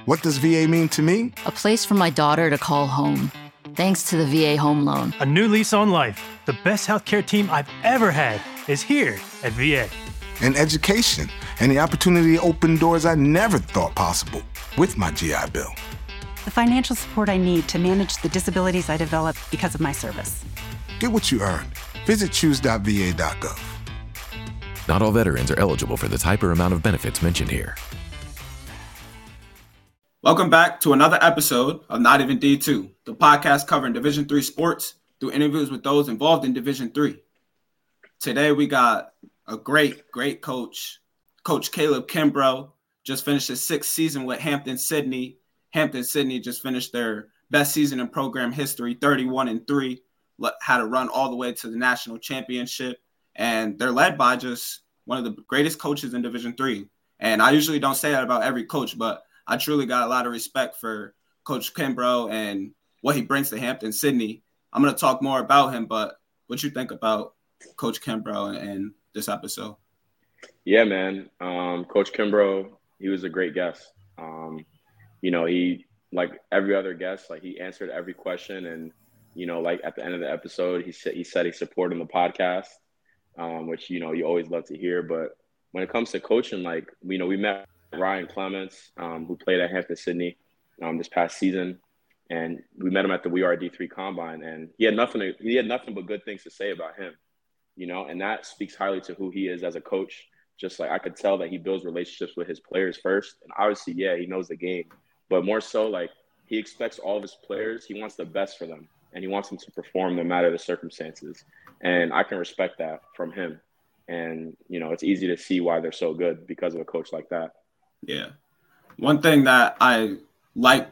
What does VA mean to me? A place for my daughter to call home. Thanks to the VA Home Loan. A new lease on life. The best healthcare team I've ever had is here at VA. And education, and the opportunity to open doors I never thought possible with my GI Bill. The financial support I need to manage the disabilities I developed because of my service. Get what you earned. Visit choose.va.gov. Not all veterans are eligible for the type or amount of benefits mentioned here. Welcome back to another episode of Not Even D2, the podcast covering Division III sports through interviews with those involved in Division III. Today we got a great coach, Coach Caleb Kimbrough. Just finished his 6th season with Hampton-Sydney. Hampton-Sydney just finished their best season in program history, 31-3, had a run all the way to the national championship. And they're led by just one of the greatest coaches in Division III. And I usually don't say that about every coach, but I truly got a lot of respect for Coach Kimbrough and what he brings to Hampton-Sydney. I'm going to talk more about him, but what you think about Coach Kimbrough and this episode? Yeah, man. Coach Kimbrough, he was a great guest. He, like every other guest, like he answered every question. And, like at the end of the episode, he said he supported the podcast, which, you always love to hear. But when it comes to coaching, like, we met Ryan Clements, who played at Hampton-Sydney this past season, and we met him at the We Are D3 Combine, and he had nothing but good things to say about him, and that speaks highly to who he is as a coach. Just like I could tell that he builds relationships with his players first, and obviously, yeah, he knows the game, but more so, like, he expects all of his players. He wants the best for them, and he wants them to perform no matter the circumstances, and I can respect that from him. And it's easy to see why they're so good because of a coach like that. Yeah. One thing that I like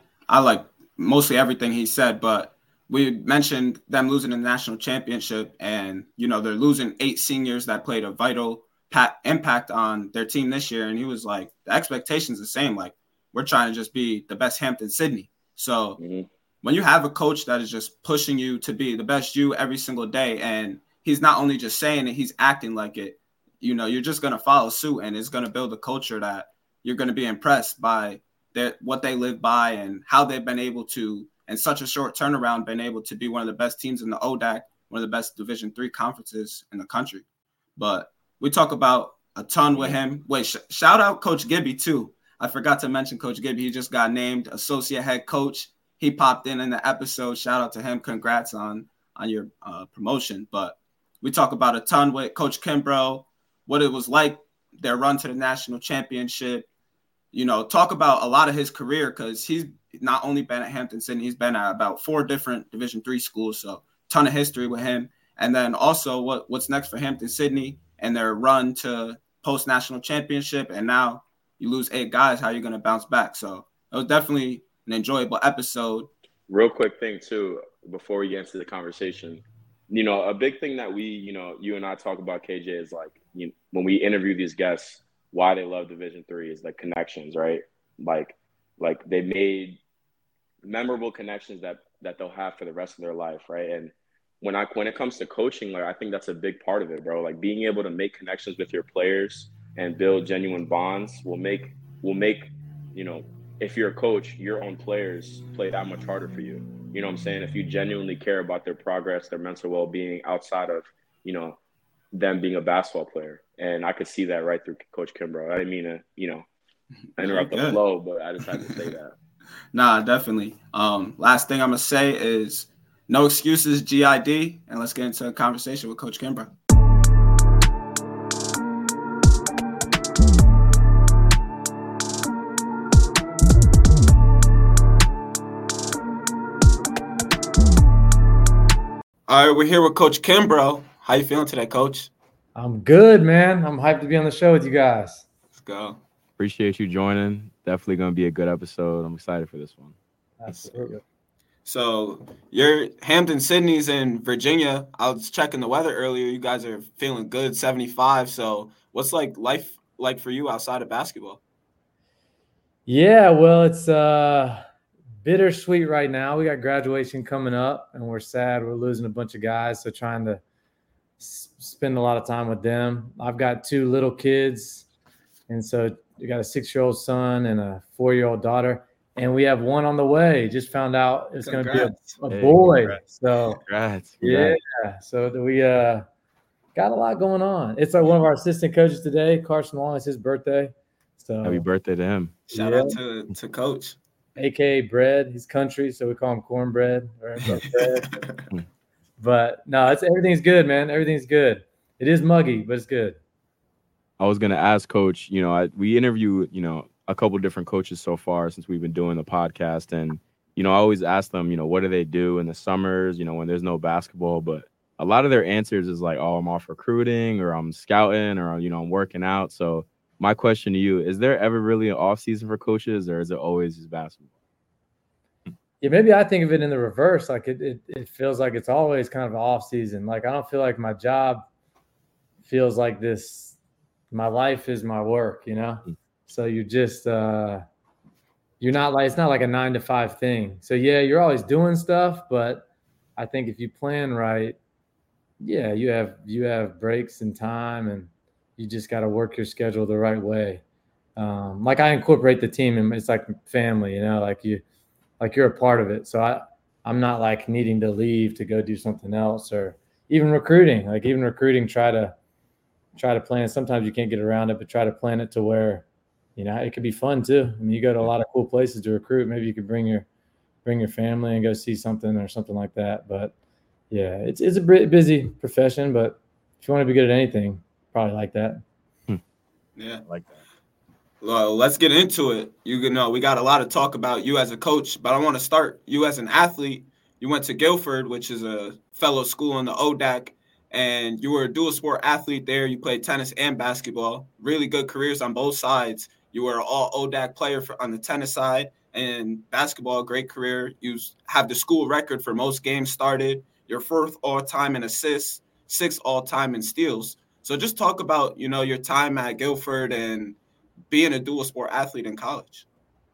mostly everything he said, but we mentioned them losing the national championship, and, they're losing 8 seniors that played a vital impact on their team this year. And he was like, the expectation's the same. Like, we're trying to just be the best Hampton-Sydney. So when you have a coach that is just pushing you to be the best you every single day, and he's not only just saying it, he's acting like it, you're just going to follow suit, and it's going to build a culture that you're going to be impressed by what they live by and how they've been able to, in such a short turnaround, been able to be one of the best teams in the ODAC, one of the best Division III conferences in the country. But we talk about a ton with him. Wait, shout out Coach Gibby too. I forgot to mention Coach Gibby. He just got named associate head coach. He popped in the episode. Shout out to him. Congrats on your promotion. But we talk about a ton with Coach Kimbrough, what it was like, their run to the national championship. Talk about a lot of his career, because he's not only been at Hampton-Sydney, he's been at about 4 different Division III schools, so ton of history with him. And then also what's next for Hampton-Sydney and their run to post-national championship, and now you lose 8 guys, how are you going to bounce back? So it was definitely an enjoyable episode. Real quick thing, too, before we get into the conversation, a big thing that we, you and I talk about, KJ, is like, when we interview these guests, why they love Division III is like connections, right? Like they made memorable connections that they'll have for the rest of their life, right? And when it comes to coaching, like, I think that's a big part of it, bro. Like, being able to make connections with your players and build genuine bonds will make if you're a coach, your own players play that much harder for you. You know what I'm saying? If you genuinely care about their progress, their mental well-being outside of, them being a basketball player. And I could see that right through Coach Kimbrough. I didn't mean to, interrupt the flow, but I just had to say that. Nah, definitely. Last thing I'm going to say is no excuses, GID, and let's get into a conversation with Coach Kimbrough. All right, we're here with Coach Kimbrough. How you feeling today, Coach? I'm good, man. I'm hyped to be on the show with you guys. Let's go. Appreciate you joining. Definitely going to be a good episode. I'm excited for this one. Absolutely. So you're Hampton-Sydney's in Virginia. I was checking the weather earlier. You guys are feeling good, 75. So what's life like for you outside of basketball? Yeah, well, it's bittersweet right now. We got graduation coming up, and we're sad. We're losing a bunch of guys, so trying to spend a lot of time with them. I've got 2 little kids, and so you got a 6-year-old son and a 4-year-old daughter. and we have one on the way. Just found out it's going to be a Hey, boy. congrats. So Congrats. yeah, so we got a lot going on. It's like one of our assistant coaches today, Carson Long. It's his birthday. So Happy birthday to him. Shout out to Coach. AKA Bread. He's country, so we call him Cornbread. Or bread. But no, everything's good, man. Everything's good. It is muggy, but it's good. I was gonna ask Coach. We interview a couple different coaches so far since we've been doing the podcast, and I always ask them, what do they do in the summers, when there's no basketball, but a lot of their answers is like, oh, I'm off recruiting, or I'm scouting, or I'm working out. So my question to you, is there ever really an off season for coaches, or is it always just basketball? Yeah, maybe I think of it in the reverse. Like it feels like it's always kind of off season. Like I don't feel like my job feels like this. My life is my work, So you just you're not like, it's not like a 9 to 5 thing. So yeah, you're always doing stuff, but I think if you plan right, yeah, you have breaks and time, and you just got to work your schedule the right way. Like I incorporate the team, and it's like family, like you're a part of it. So I'm not like needing to leave to go do something else, or even recruiting. Like even recruiting, try to plan. Sometimes you can't get around it, but try to plan it to where, it could be fun too. I mean, you go to a lot of cool places to recruit. Maybe you could bring your family and go see something or something like that. But yeah, it's a busy profession, but if you want to be good at anything, probably like that. Yeah. I like that. Well, let's get into it. We got a lot to talk about you as a coach, but I want to start you as an athlete. You went to Guilford, which is a fellow school in the ODAC, and you were a dual sport athlete there. You played tennis and basketball. Really good careers on both sides. You were an all ODAC player on the tennis side, and basketball, great career. You have the school record for most games started. You're 4th all-time in assists, 6th all-time in steals. So just talk about, your time at Guilford and being a dual sport athlete in college.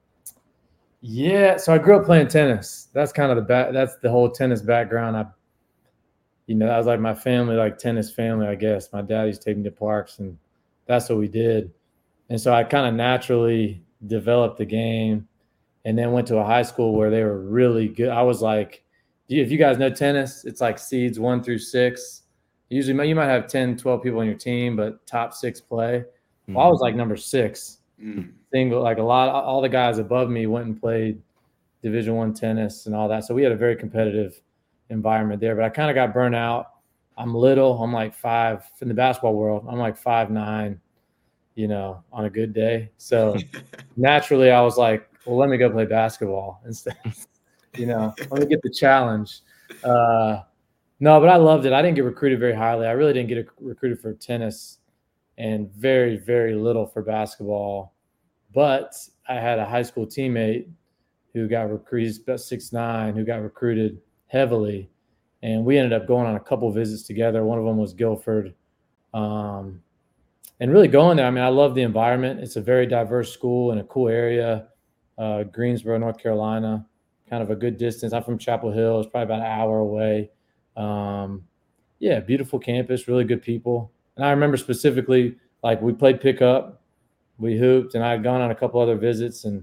Yeah, so I grew up playing tennis. That's kind of that's the whole tennis background. That was like my family, like tennis family, I guess. My dad used to take me to parks, and that's what we did. And so I kind of naturally developed the game, and then went to a high school where they were really good. I was like, if you guys know tennis, it's like seeds 1 through 6. Usually you might have 10, 12 people on your team, but top 6 play. Well, I was like number 6. Single, like all the guys above me went and played Division I tennis and all that. So we had a very competitive environment there, but I kind of got burnt out. I'm little. I'm like 5 in the basketball world. I'm like 5'9", on a good day. So naturally I was like, well, let me go play basketball instead. Let me get the challenge. No, but I loved it. I didn't get recruited very highly. I really didn't get recruited for tennis, and very, very little for basketball. But I had a high school teammate who got recruited, about 6'9", who got recruited heavily. And we ended up going on a couple visits together. One of them was Guilford. And really going there, I mean, I love the environment. It's a very diverse school in a cool area, Greensboro, North Carolina, kind of a good distance. I'm from Chapel Hill. It's probably about an hour away. Beautiful campus, really good people. And I remember specifically, like we played pickup, we hooped, and I had gone on a couple other visits. And,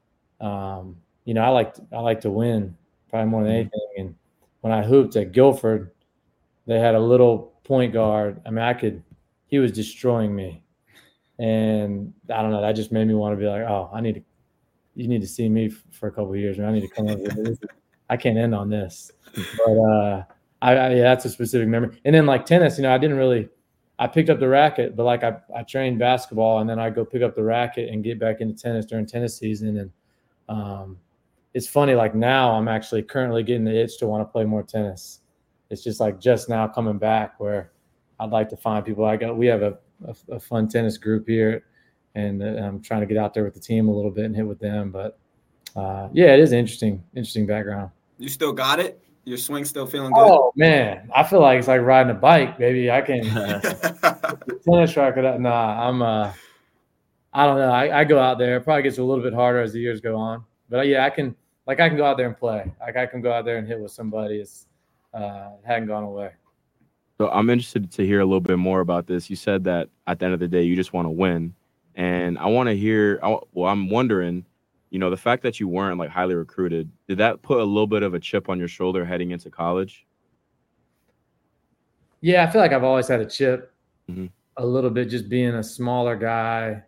I like to win probably more than anything. And when I hooped at Guilford, they had a little point guard. I mean, he was destroying me. And I don't know, that just made me want to be like, oh, you need to see me for a couple of years, and I need to come over here. I can't end on this. But that's a specific memory. And then like tennis, I picked up the racket, but like I trained basketball, and then I go pick up the racket and get back into tennis during tennis season. And it's funny, like now I'm actually currently getting the itch to want to play more tennis. It's just like just now coming back where I'd like to find people. We have a fun tennis group here, and I'm trying to get out there with the team a little bit and hit with them. But it is interesting background. You still got it? Your swing still feeling good? Oh man, I feel like it's like riding a bike, baby. I can tennis racket. Nah, I don't know. I go out there. It probably gets a little bit harder as the years go on. But I can go out there and play. Like I can go out there and hit with somebody. It hadn't gone away. So I'm interested to hear a little bit more about this. You said that at the end of the day, you just want to win. And I want to hear, I'm wondering, the fact that you weren't like highly recruited, did that put a little bit of a chip on your shoulder heading into college? Yeah, I feel like I've always had a chip Mm-hmm. a little bit, just being a smaller guy,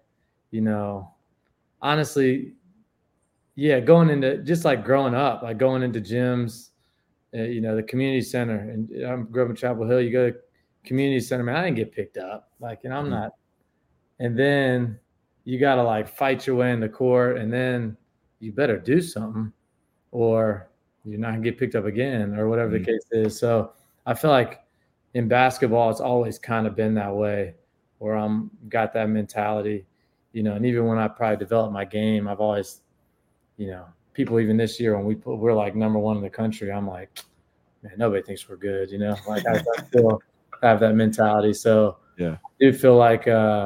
honestly. Yeah, going into just like growing up, like going into gyms, the community center, and I grew up in Chapel Hill. You go to community center, man, I didn't get picked up. Like, I'm Mm-hmm. not. And then you got to like fight your way in the court, and then you better do something or you're not going to get picked up again or whatever Mm-hmm. the case is. So I feel like in basketball, it's always kind of been that way where I'm got that mentality, and even when I probably developed my game, I've always, people even this year when we're like number one in the country, I'm like, man, nobody thinks we're good, like I still have that mentality. So yeah, I do feel like,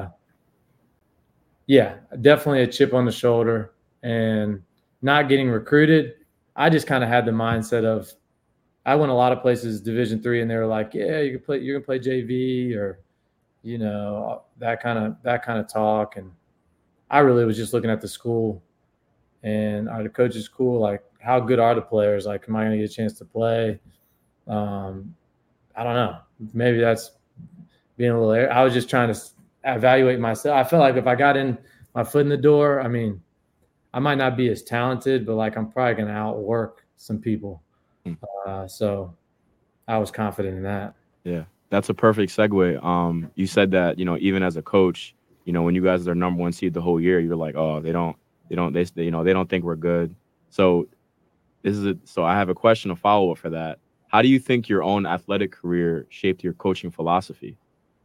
definitely a chip on the shoulder and not getting recruited. I just kind of had the mindset of, I went a lot of places Division III, and they were like, yeah, you're gonna play JV or, that kind of talk. And I really was just looking at the school and are the coaches cool? Like, how good are the players? Like, am I gonna get a chance to play? I don't know. Maybe that's being a little. I was just trying to evaluate myself. I felt like if I got in my foot in the door, I mean, I might not be as talented, but like I'm probably gonna outwork some people. So I was confident in that. Yeah, that's a perfect segue. You said that, even as a coach, when you guys are number one seed the whole year, you're like, oh, they don't think we're good. So so I have a question, a follow-up for that. How do you think your own athletic career shaped your coaching philosophy?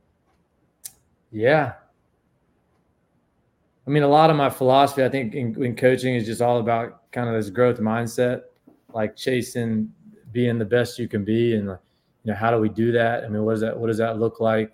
Yeah. I mean, a lot of my philosophy, I think, in coaching is just all about kind of this growth mindset, like chasing being the best you can be. And, how do we do that? I mean, what does that look like?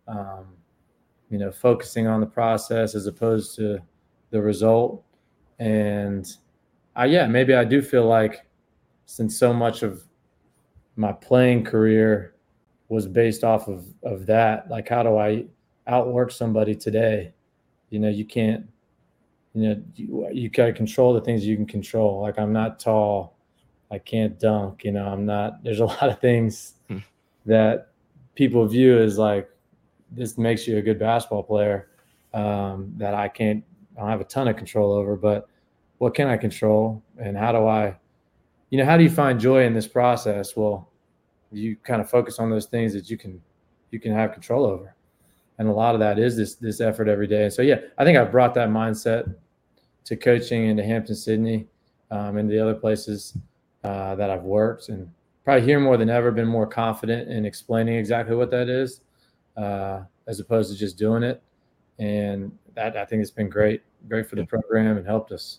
Focusing on the process as opposed to the result. And maybe I do feel like since so much of my playing career was based off of that, like, how do I outwork somebody today? You can't, you got to control the things you can control. Like, I'm not tall. I can't dunk. I'm not, there's a lot of things that people view as like, this makes you a good basketball player that I don't have a ton of control over, but what can I control? And how do you find joy in this process? Well, you kind of focus on those things that you can have control over. And a lot of that is this effort every day. And so, I think I've brought that mindset to coaching into Hampton-Sydney and the other places that I've worked, and probably here more than ever been more confident in explaining exactly what that is as opposed to just doing it. And that, I think, it's been great for the program and helped us.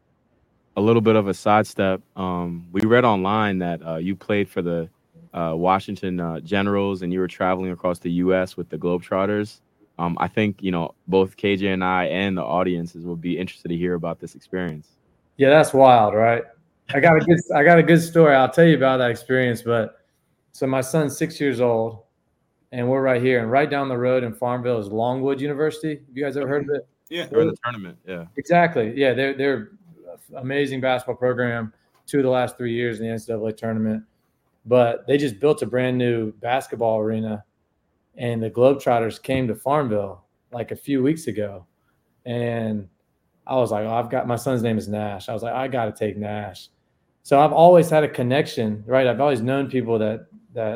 A little bit of a sidestep. We read online that you played for the Washington Generals, and you were traveling across the U.S. with the Globetrotters. I think, both KJ and I and the audiences will be interested to hear about this experience. Yeah, that's wild, right? I got a good story. I'll tell you about that experience. But so my son's 6 years old, and we're right here, and right down the road in Farmville is Longwood University. Have you guys ever heard of it? Yeah, they're in the tournament. Yeah, exactly. Yeah, they're amazing basketball program. 2 of the last 3 years in the NCAA tournament. But they just built a brand new basketball arena, and the Globetrotters came to Farmville like a few weeks ago. And I was like, my son's name is Nash. I was like, I got to take Nash. So I've always had a connection, right? I've always known people that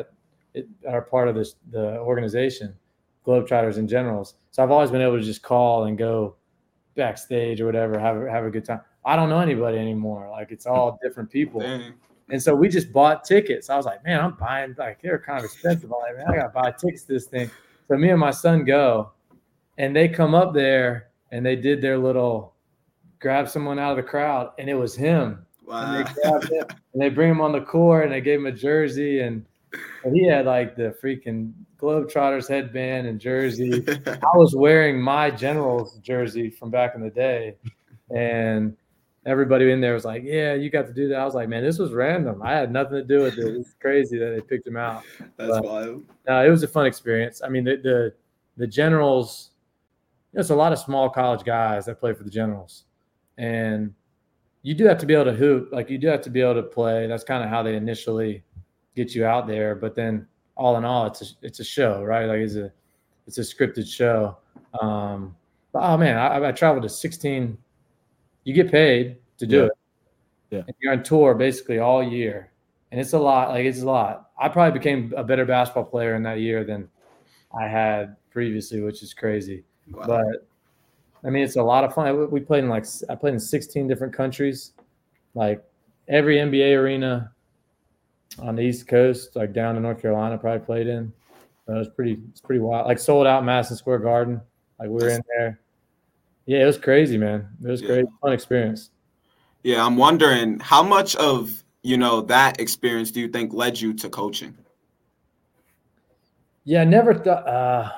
are part of the organization, Globetrotters and Generals. So I've always been able to just call and go backstage or whatever, have a good time. I don't know anybody anymore. Like, it's all different people. Dang. And so we just bought tickets. I was like, man, I'm buying, like, they're kind of expensive. I'm like, man, I got to buy tickets to this thing. So me and my son go, and they come up there, and they did their little grab someone out of the crowd, and it was him. Wow. And they grabbed him, and they bring him on the court, and they gave him a jersey, and he had like the freaking Globetrotters headband and jersey. I was wearing my Generals jersey from back in the day, and everybody in there was like, yeah, you got to do that. I was like, man, this was random. I had nothing to do with it. It's crazy that they picked him out. That's wild. It was a fun experience. I mean, the Generals, it's a lot of small college guys that play for the Generals. And you do have to be able to hoop. Like, you do have to be able to play. That's kind of how they initially get you out there. But then all in all, it's a show, right? Like, it's a scripted show. But, oh man, I traveled to 16. You get paid to do it. Yeah. And you're on tour basically all year. And it's a lot. Like, it's a lot. I probably became a better basketball player in that year than I had previously, which is crazy. Wow. But I mean, it's a lot of fun. We played I played in 16 different countries, like every NBA arena on the East Coast, like down in North Carolina, probably played in. It's pretty wild. Like, sold out Madison Square Garden. Like, we were in there. Yeah, it was crazy, man. It was great, fun experience. Yeah, I'm wondering how much of, that experience do you think led you to coaching? Yeah, I never thought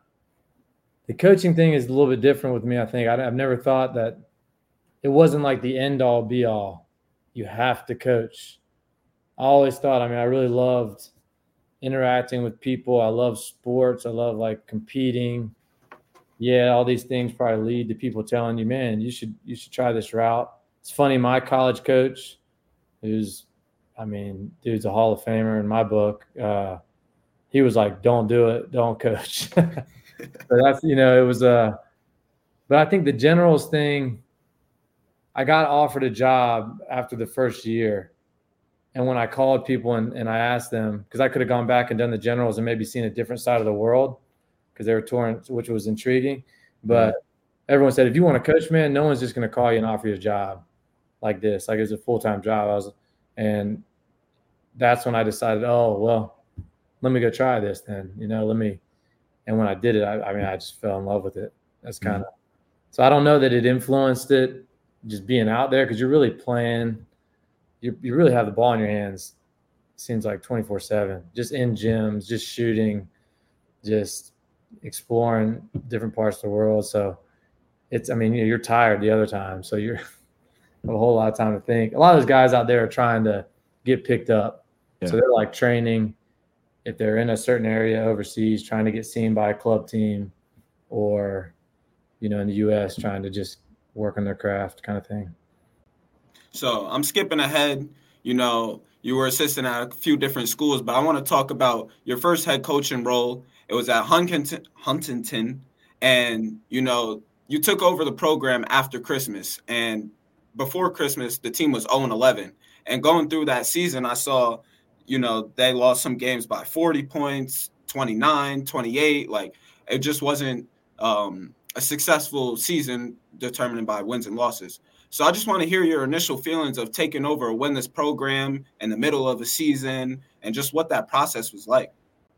the coaching thing is a little bit different with me, I think. I've never thought that it wasn't like the end-all, be-all. You have to coach. I always thought, I really loved interacting with people. I love sports. I love, like, competing. Yeah, all these things probably lead to people telling you, man, you should try this route. It's funny, my college coach, dude's a Hall of Famer in my book. He was like, don't do it, don't coach. So that's, it was but I think the generals thing, I got offered a job after the first year. And when I called people and I asked them, because I could have gone back and done the generals and maybe seen a different side of the world because they were touring, which was intriguing. But everyone said, if you want to coach, man, no one's just going to call you and offer you a job like this. Like, it's a full-time job. And that's when I decided, oh, well, let me go try this then, and when I did it, I just fell in love with it. That's kind of, so I don't know that it influenced it, just being out there, because you're really playing, you really have the ball in your hands, it seems like 24/7, just in gyms, just shooting, just exploring different parts of the world. So it's, you're tired the other time, so you're have a whole lot of time to think. A lot of those guys out there are trying to get picked up. Yeah. So they're like training, if they're in a certain area overseas, trying to get seen by a club team, or, in the U.S. trying to just work on their craft kind of thing. So I'm skipping ahead. You were assistant at a few different schools, but I want to talk about your first head coaching role. It was at Huntington, and, you took over the program after Christmas. And before Christmas, the team was 0-11. And going through that season, I saw, they lost some games by 40 points, 29, 28. Like, it just wasn't a successful season determined by wins and losses. So I just want to hear your initial feelings of taking over a winless program in the middle of the season and just what that process was like.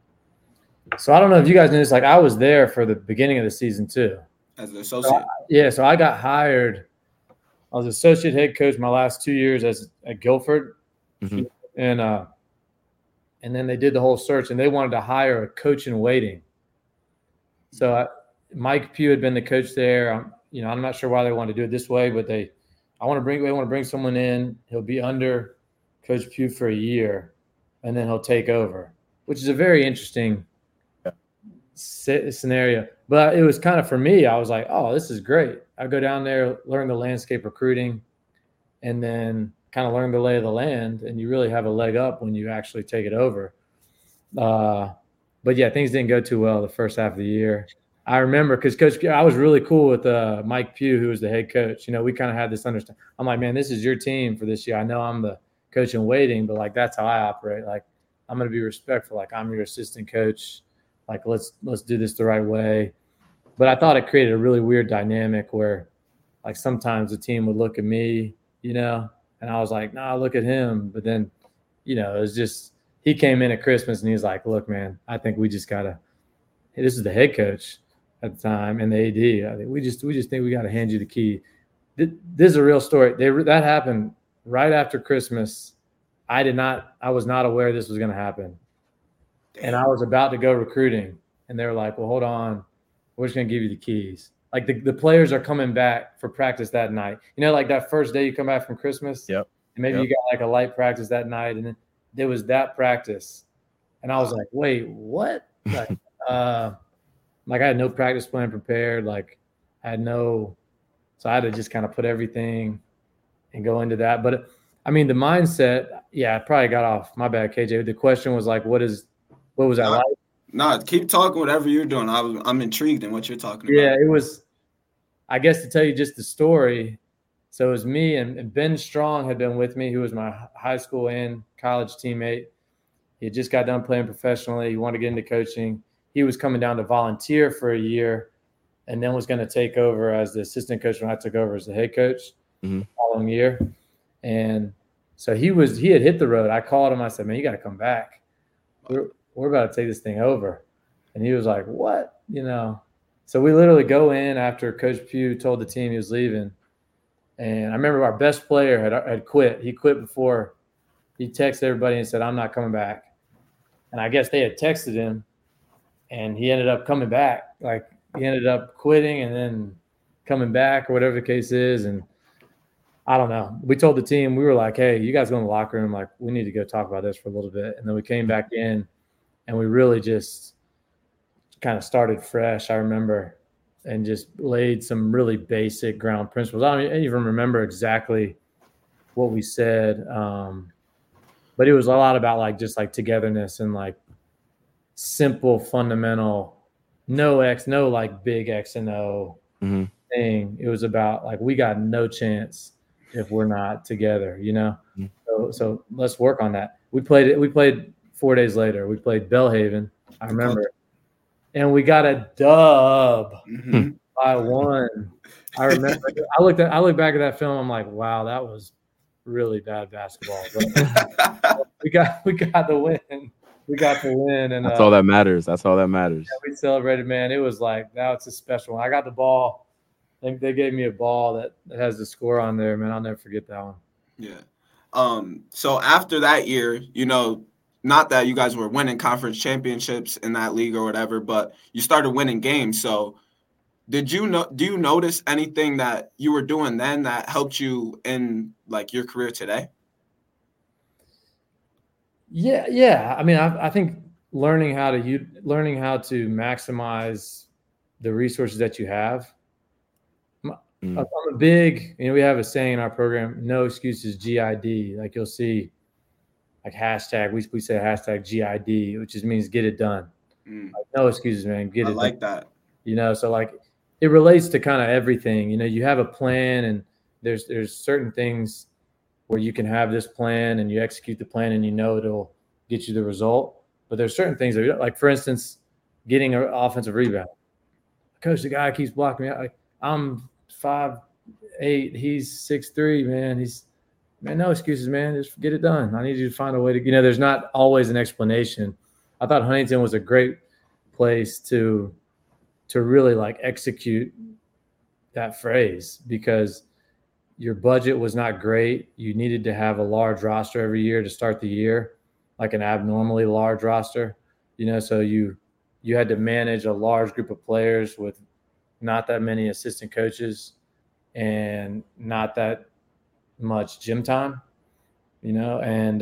So I don't know if you guys knew this. Like, I was there for the beginning of the season too. As an associate? So I got hired. I was associate head coach my last 2 years at Guilford. Mm-hmm. And then they did the whole search, and they wanted to hire a coach in waiting. So Mike Pugh had been the coach there. I'm not sure why they wanted to do it this way, but they want to bring someone in. He'll be under Coach Pugh for a year, and then he'll take over, which is a very interesting scenario. But it was kind of, for me, I was like, oh, this is great. I go down there, learn the landscape recruiting, and then kind of learn the lay of the land, and you really have a leg up when you actually take it over. But yeah, things didn't go too well the first half of the year. I remember because I was really cool with Mike Pugh, who was the head coach. We kind of had this understanding. I'm like, man, this is your team for this year. I know I'm the coach in waiting, but like, that's how I operate. Like, I'm going to be respectful. Like, I'm your assistant coach. Like, let's do this the right way. But I thought it created a really weird dynamic where, like, sometimes the team would look at me, and I was like, nah, look at him. But then, it was just, he came in at Christmas and he was like, look, man, I think we just got to, this is the head coach at the time and the AD. I think we just think we got to hand you the key. This is a real story. That happened right after Christmas. I was not aware this was going to happen. And I was about to go recruiting, and they were like, well, hold on. We're just going to give you the keys. Like, the players are coming back for practice that night. Like that first day you come back from Christmas. Yep. And maybe you got like a light practice that night, and then there was that practice. And I was like, wait, what? Like, I had no practice plan prepared. Like, so I had to just kind of put everything and go into that. But I mean, the mindset, I probably got off. My bad, KJ. The question was like, what was that like? No, keep talking whatever you're doing. I'm intrigued in what you're talking about. Yeah, it was, I guess, to tell you just the story. So it was me and Ben Strong had been with me, who was my high school and college teammate. He had just got done playing professionally. He wanted to get into coaching. He was coming down to volunteer for a year and then was going to take over as the assistant coach when I took over as the head coach the following year. And so he had hit the road. I called him. I said, man, you got to come back. We're about to take this thing over. And he was like, what? So we literally go in after Coach Pugh told the team he was leaving. And I remember our best player had quit. He quit before he texted everybody and said, I'm not coming back. And I guess they had texted him and he ended up coming back. Like he ended up quitting and then coming back or whatever the case is. And I don't know. We told the team, we were like, hey, you guys go in the locker room. Like, we need to go talk about this for a little bit. And then we came back in and we really just kind of started fresh, I remember, and just laid some really basic ground principles. I don't even remember exactly what we said. But it was a lot about like just like togetherness and like simple, fundamental, no like big X and O thing. It was about like, we got no chance if we're not together, So let's work on that. We played 4 days later. We played Belhaven, I remember. And we got a dub by 1. I remember. I look back at that film. I'm like, wow, that was really bad basketball. But we got the win. We got the win, and that's all that matters. That's all that matters. Yeah, we celebrated, man. It was like, now it's a special one. I got the ball. I think they gave me a ball that has the score on there, man. I'll never forget that one. Yeah. So after that year, not that you guys were winning conference championships in that league or whatever, but you started winning games. So do you notice anything that you were doing then that helped you in like your career today? Yeah. I mean, I think learning how to maximize the resources that you have. I'm a big, we have a saying in our program, no excuses, GID. Like you'll see like hashtag, we say hashtag GID, which just means get it done. Like, no excuses, man. Get it done. I like that. So like it relates to kind of everything. You have a plan and there's certain things where you can have this plan and you execute the plan and it'll get you the result. But there's certain things that, like, for instance, getting an offensive rebound. Coach, the guy keeps blocking me out. Like, I'm 5'8", he's 6'3", man. No excuses, man. Just get it done. I need you to find a way to, there's not always an explanation. I thought Huntington was a great place to really like execute that phrase because your budget was not great. You needed to have a large roster every year to start the year, like an abnormally large roster, so you had to manage a large group of players with not that many assistant coaches and not that much gym time, and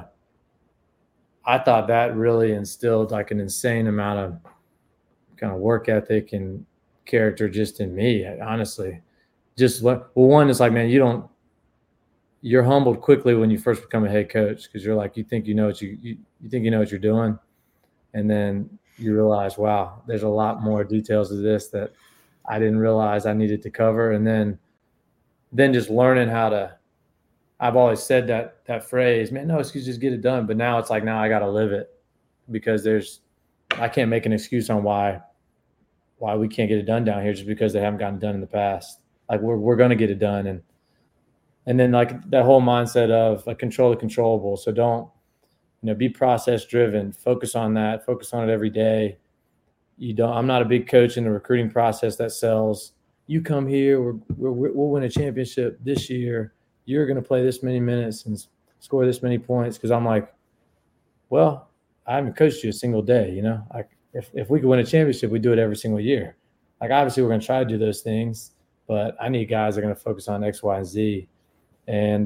I thought that really instilled like an insane amount of kind of work ethic and character just in me, honestly. One is like, man, you're humbled quickly when you first become a head coach because you're like, you think you know what you're doing, and then you realize, wow, there's a lot more details to this that I didn't realize I needed to cover, and then just learning how to. I've always said that phrase, man, no excuse, just get it done. But now it's like, now I got to live it because I can't make an excuse on why we can't get it done down here just because they haven't gotten it done in the past. Like we're going to get it done. And then like that whole mindset of like control the controllable. So don't, be process driven, focus on that, focus on it every day. I'm not a big coach in the recruiting process that sells, you come here, we'll win a championship this year. You're going to play this many minutes and score this many points. Cause I'm like, well, I haven't coached you a single day, like if we could win a championship, we do it every single year. Like, obviously we're going to try to do those things, but I need guys that are going to focus on X, Y, and Z. And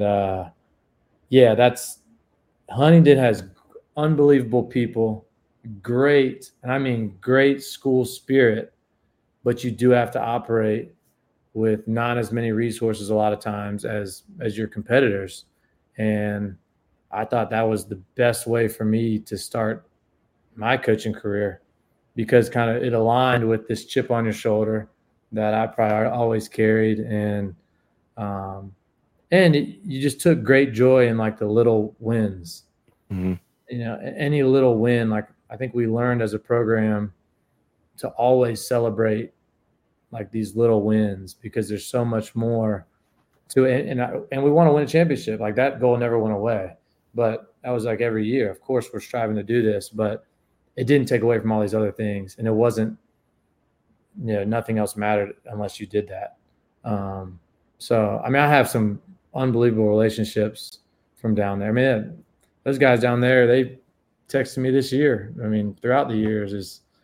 Huntington has unbelievable people, great, and I mean great school spirit, but you do have to operate with not as many resources a lot of times as your competitors. And I thought that was the best way for me to start my coaching career, because kind of it aligned with this chip on your shoulder that I probably always carried. And you just took great joy in like the little wins. Mm-hmm. You know, any little win, like I think we learned as a program to always celebrate like these little wins, because there's so much more to it. And we want to win a championship. Like that goal never went away, but that was like every year. Of course, we're striving to do this, but it didn't take away from all these other things. And it wasn't, you know, nothing else mattered unless you did that. So, I mean, I have some unbelievable relationships from down there. I mean, those guys down there, they texted me this year. I mean, throughout the years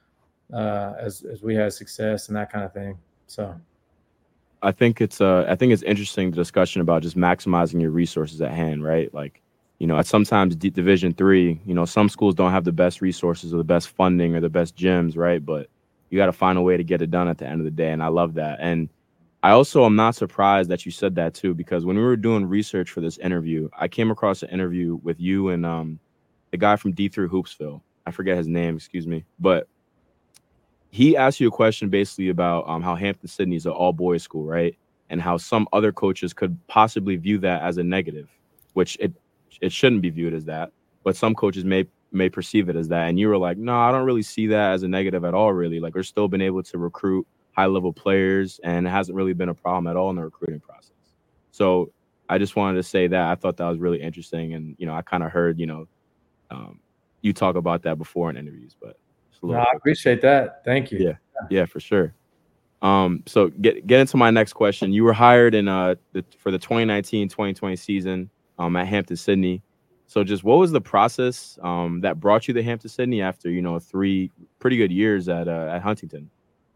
as we had success and that kind of thing. So I think it's interesting, the discussion about just maximizing your resources at hand, right? Like, you know, at sometimes Division III, you know, some schools don't have the best resources or the best funding or the best gyms, right? But you got to find a way to get it done at the end of the day. And I love that. And I also am not surprised that you said that too, because when we were doing research for this interview, I came across an interview with you and the guy from D3 Hoopsville. I forget his name, excuse me. But he asked you a question basically about how Hampton-Sydney is an all-boys school, right? And how some other coaches could possibly view that as a negative, which it shouldn't be viewed as that. But some coaches may perceive it as that. And you were like, no, I don't really see that as a negative at all, really. Like, we're still been able to recruit high-level players, and it hasn't really been a problem at all in the recruiting process. So I just wanted to say that. I thought that was really interesting. And, you know, I kind of heard, you know, you talk about that before in interviews, but I appreciate that. Thank you. Yeah, for sure. So get into my next question. You were hired in for the 2019-2020 season at Hampton-Sydney. So just what was the process that brought you to Hampton-Sydney after, you know, 3 pretty good years at Huntington?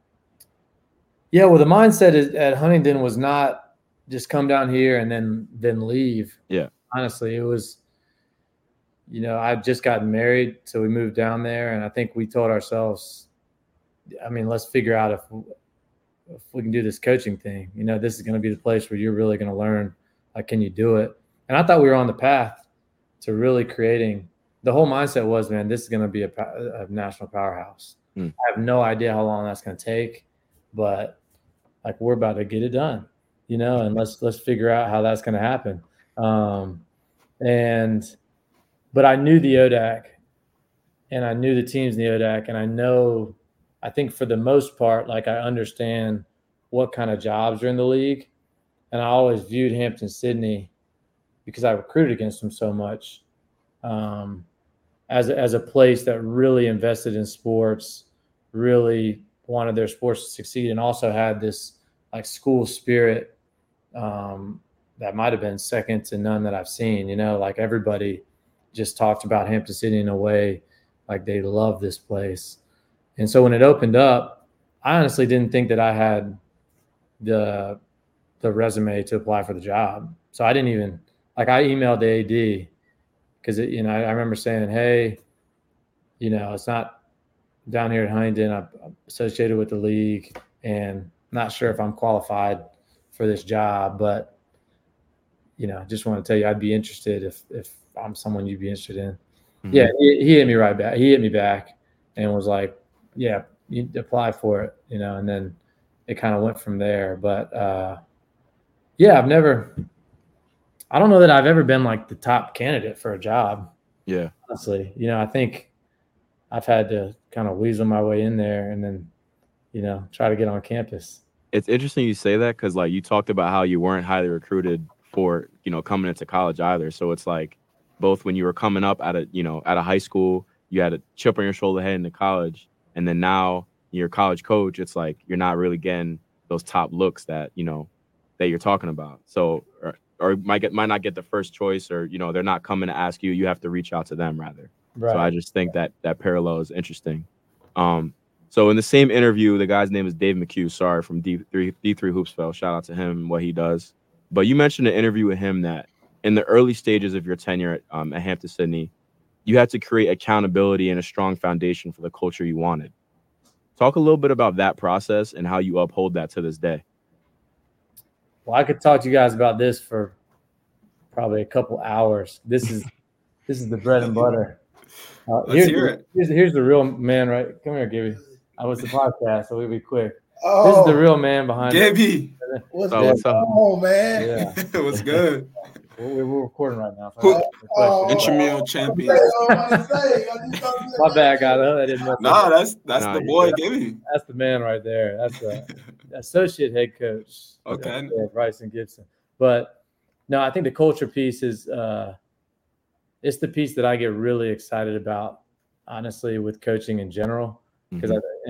Yeah, well, the mindset at Huntington was not just come down here and then leave. Yeah. Honestly, it was, you know, I'd just gotten married, so we moved down there, and I think we told ourselves, I mean, let's figure out if we can do this coaching thing. You know, this is going to be the place where you're really going to learn, like, can you do it? And I thought we were on the path to really creating – the whole mindset was, man, this is going to be a national powerhouse. I have no idea how long that's going to take, but, like, we're about to get it done, you know, and let's figure out how that's going to happen. But I knew the ODAC, and I knew the teams in the ODAC, and I think for the most part, like, I understand what kind of jobs are in the league. And I always viewed Hampton-Sydney, because I recruited against them so much, as a place that really invested in sports, really wanted their sports to succeed, and also had this, like, school spirit that might have been second to none that I've seen. You know, like, everybody just talked about Hampton-Sydney in a way like they love this place. And so when it opened up, I honestly didn't think that I had the resume to apply for the job. So I didn't even, like, I emailed the AD because, you know, I remember saying, hey, you know, it's not down here at Huntington. I'm associated with the league and not sure if I'm qualified for this job, but, you know, I just want to tell you I'd be interested if I'm someone you'd be interested in. Mm-hmm. Yeah, he hit me right back. He hit me back and was like, yeah, you apply for it, you know, and then it kind of went from there. But, yeah, I don't know that I've ever been, like, the top candidate for a job. Yeah. Honestly, you know, I think I've had to kind of weasel my way in there and then, you know, try to get on campus. It's interesting you say that because, like, you talked about how you weren't highly recruited for, you know, coming into college either. So it's like both when you were coming up at a high school, you had a chip on your shoulder heading into college. And then now you're a college coach. It's like you're not really getting those top looks that, you know, that you're talking about. So or might not get the first choice, or, you know, they're not coming to ask you. You have to reach out to them rather. Right. So I just think that parallel is interesting. So in the same interview, the guy's name is Dave McHugh, from D3 Hoopsville. Shout out to him, what he does. But you mentioned an interview with him that in the early stages of your tenure at Hampton-Sydney, you had to create accountability and a strong foundation for the culture you wanted. Talk a little bit about that process and how you uphold that to this day. Well, I could talk to you guys about this for probably a couple hours. This is the bread and butter. Let's hear it. Here's the real man, right? Come here, Gibby. I was the podcast, so we'll be quick. This is the real man behind it. Gibby. What's going on, man? Yeah. What's good? We're recording right now. So intramural champion. My bad, guy. I didn't know. No, that's the boy, Gibby. That's the man right there. That's the associate head coach. Okay. Bryson Gibson. But no, I think the culture piece is it's the piece that I get really excited about, honestly, with coaching in general. Because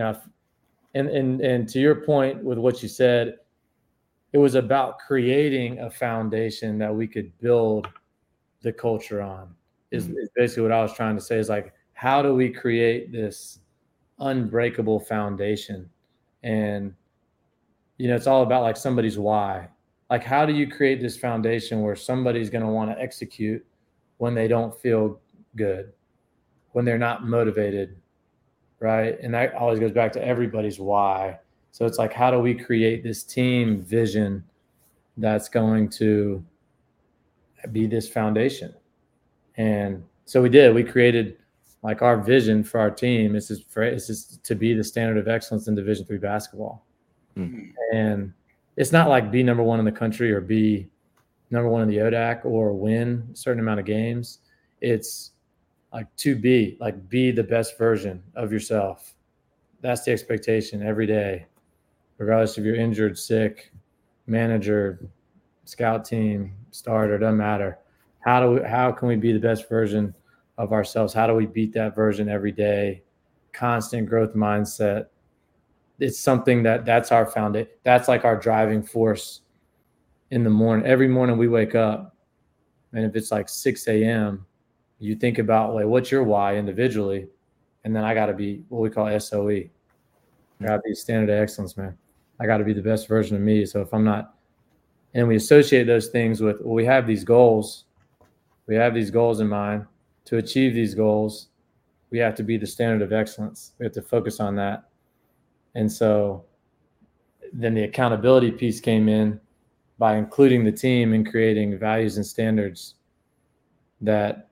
and to your point with what you said, it was about creating a foundation that we could build the culture on. Is basically what I was trying to say. Is like, how do we create this unbreakable foundation? And it's all about like somebody's why. Like, how do you create this foundation where somebody's going to want to execute when they don't feel good, when they're not motivated, right? And that always goes back to everybody's why. So it's like, how do we create this team vision that's going to be this foundation? And so we did. We created like our vision for our team. It's just to be the standard of excellence in Division III basketball. Mm-hmm. And it's not like be number one in the country or be number one in the ODAC or win a certain amount of games. It's like be the best version of yourself. That's the expectation every day, regardless if you're injured, sick, manager, scout team, starter, doesn't matter. How can we be the best version of ourselves? How do we beat that version every day? Constant growth mindset. It's something that's our foundation. That's like our driving force in the morning. Every morning we wake up, and if it's like 6 a.m., you think about, like, what's your why individually? And then I got to be what we call SOE. I got to be standard of excellence, man. I got to be the best version of me. So if I'm not, and we associate those things with, well, we have these goals. We have these goals in mind. To achieve these goals, we have to be the standard of excellence. We have to focus on that. And so then the accountability piece came in by including the team and creating values and standards that,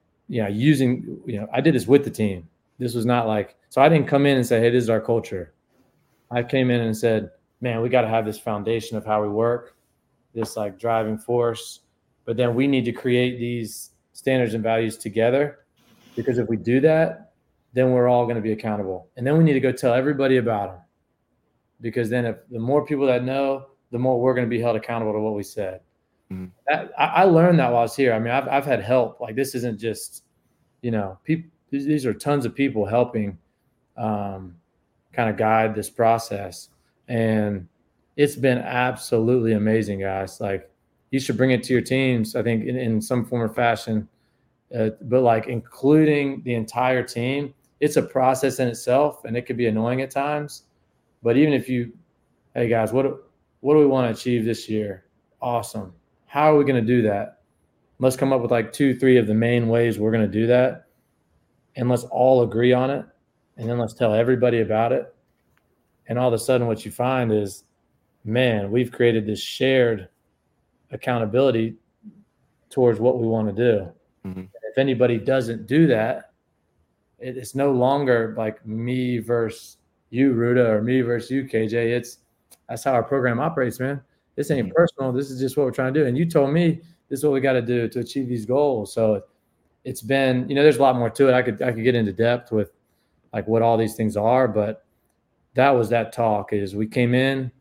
I did this with the team. This was not like, so I didn't come in and say, hey, this is our culture. I came in and said, man, we got to have this foundation of how we work, this like driving force. But then we need to create these standards and values together, because if we do that, then we're all going to be accountable. And then we need to go tell everybody about them, because then if the more people that know, the more we're going to be held accountable to what we said. Mm-hmm. I learned that while I was here. I mean, I've had help. Like, this isn't just, people. These are tons of people helping kind of guide this process. And it's been absolutely amazing, guys. Like, you should bring it to your teams, I think, in some form or fashion. But like including the entire team, it's a process in itself, and it could be annoying at times. But even if hey guys, what do we want to achieve this year? Awesome. How are we going to do that? Let's come up with like 2-3 of the main ways we're going to do that. And let's all agree on it. And then let's tell everybody about it. And all of a sudden what you find is, man, we've created this shared accountability towards what we want to do. Mm-hmm. If anybody doesn't do that, it's no longer like me versus you, Ruda, or me versus you, KJ. That's how our program operates, man. This ain't personal. This is just what we're trying to do. And you told me this is what we got to do to achieve these goals. So it's been, there's a lot more to it. I could get into depth with like what all these things are, but that was that talk. Is we came in,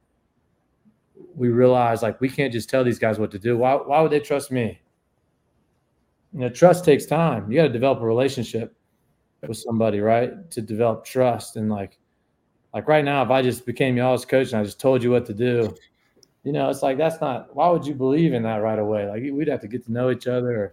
we realized like we can't just tell these guys what to do. Why would they trust me? Trust takes time. You got to develop a relationship with somebody, right? To develop trust. And like right now, if I just became y'all's coach and I just told you what to do, it's like, that's not, why would you believe in that right away? Like, we'd have to get to know each other.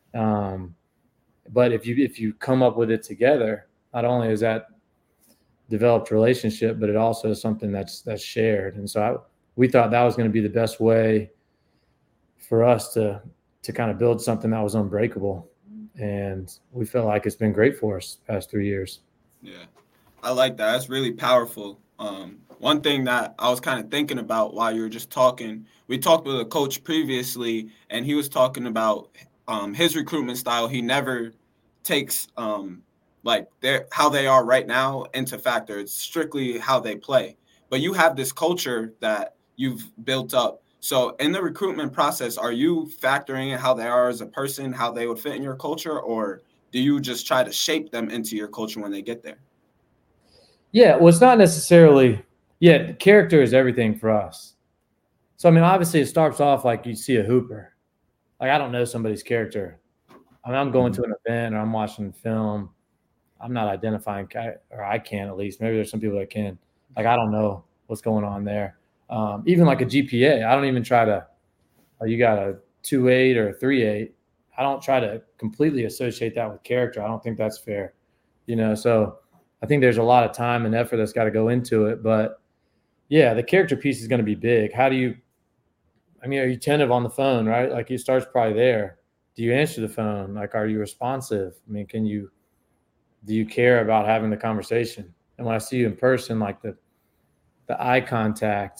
But if you come up with it together, not only is that developed relationship, but it also is something that's shared. And so we thought that was going to be the best way for us to kind of build something that was unbreakable. And we feel like it's been great for us the past 3 years. Yeah, I like that. That's really powerful. One thing that I was kind of thinking about while you were just talking, we talked with a coach previously, and he was talking about his recruitment style. He never takes like how they are right now into factor. It's strictly how they play. But you have this culture that you've built up. So in the recruitment process, are you factoring in how they are as a person, how they would fit in your culture, or do you just try to shape them into your culture when they get there? Yeah, well, it's not necessarily – character is everything for us. So, I mean, obviously it starts off like you see a hooper. Like, I don't know somebody's character. I mean, I'm going to an event or I'm watching film. I'm not identifying – or I can at least. Maybe there's some people that can. Like, I don't know what's going on there. Even like a GPA, I don't even try to you got a 2.8 or a 3.8. I don't try to completely associate that with character. I don't think that's fair. So I think there's a lot of time and effort that's got to go into it. But, yeah, the character piece is going to be big. How do you – I mean, are you attentive on the phone, right? Like, it starts probably there. Do you answer the phone? Like, are you responsive? I mean, do you care about having the conversation? And when I see you in person, like the eye contact,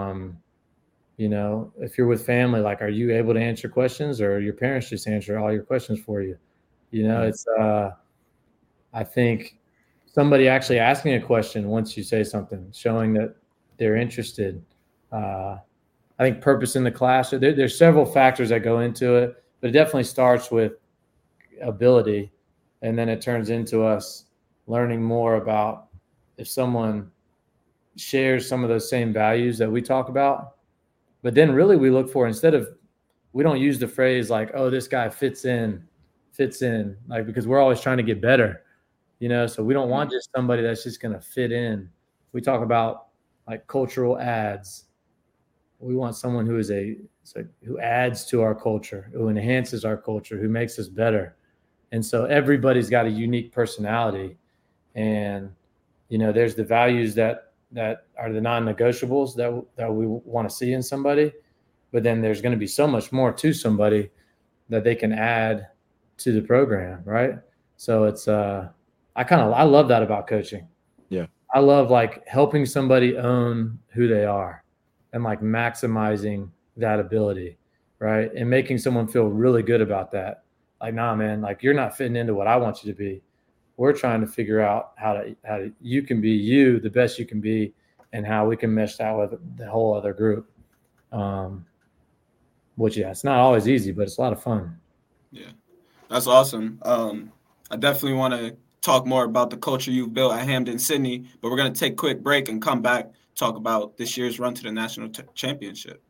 if you're with family, like, are you able to answer questions, or your parents just answer all your questions for you? It's I think somebody actually asking a question once you say something, showing that they're interested. I think purpose in the class. There's several factors that go into it, but it definitely starts with ability, and then it turns into us learning more about if someone shares some of those same values that we talk about. But then really we look for, we don't use the phrase like, oh, this guy fits in, like, because we're always trying to get better, so we don't want just somebody that's just going to fit in. We talk about like cultural adds. We want someone who who adds to our culture, who enhances our culture, who makes us better. And so everybody's got a unique personality, and, there's the values that are the non-negotiables that we want to see in somebody, but then there's going to be so much more to somebody that they can add to the program, right? So it's I love that about coaching. Yeah, I love like helping somebody own who they are and like maximizing that ability, right? And making someone feel really good about that. Like, nah, man, like, you're not fitting into what I want you to be. We're trying to figure out how to you can be you, the best you can be, and how we can mesh that with the whole other group. Which, yeah, it's not always easy, but it's a lot of fun. Yeah, that's awesome. I definitely want to talk more about the culture you've built at Hampden-Sydney, but we're going to take a quick break and come back, talk about this year's run to the national championship.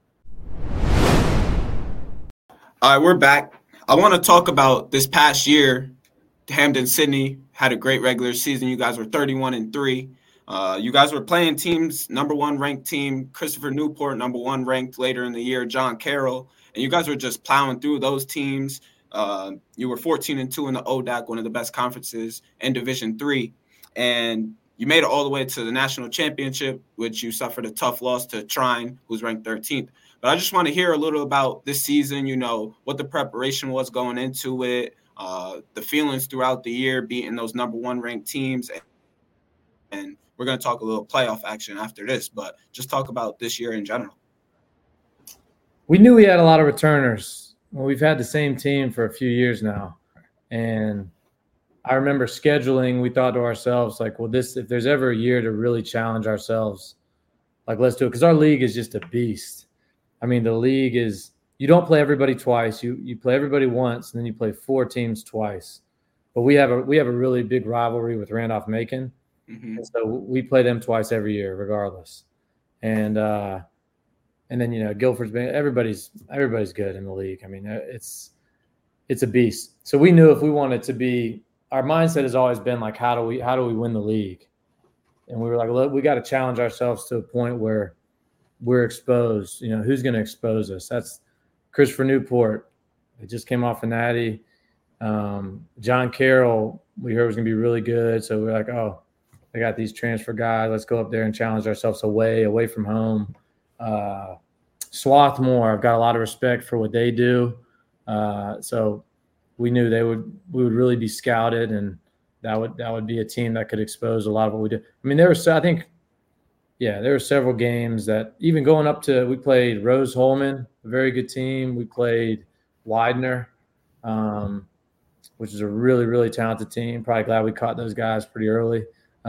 All right, we're back. I want to talk about this past year. Hampden-Sydney had a great regular season. You guys were 31-3. You guys were playing teams, number one ranked team, Christopher Newport, number one ranked later in the year, John Carroll, and you guys were just plowing through those teams. You were 14-2 in the ODAC, one of the best conferences in Division III, and you made it all the way to the national championship, which you suffered a tough loss to Trine, who's ranked 13th. But I just want to hear a little about this season, what the preparation was going into it, the feelings throughout the year, beating those number one ranked teams. And we're going to talk a little playoff action after this, but just talk about this year in general. We knew we had a lot of returners. Well, we've had the same team for a few years now. And I remember scheduling, we thought to ourselves, like, well, if there's ever a year to really challenge ourselves, like, let's do it. Because our league is just a beast. I mean, the league is, you don't play everybody twice. You play everybody once, and then you play 4 teams twice. But we have a really big rivalry with Randolph-Macon. Mm-hmm. And so we play them twice every year, regardless. And then, Guilford's been, everybody's good in the league. I mean, it's a beast. So we knew if we wanted to be, our mindset has always been like, how do we win the league? And we were like, look, we got to challenge ourselves to a point where we're exposed. Who's going to expose us? That's Christopher Newport. It just came off a natty. John Carroll, we heard was going to be really good. So we're like, oh, they got these transfer guys. Let's go up there and challenge ourselves away from home. Swarthmore, I've got a lot of respect for what they do. So we knew we would really be scouted, and that would be a team that could expose a lot of what we do. I mean, I think, there were several games that even going up to, we played Rose Holman, a very good team. We played Widener, which is a really, really talented team. Probably glad we caught those guys pretty early.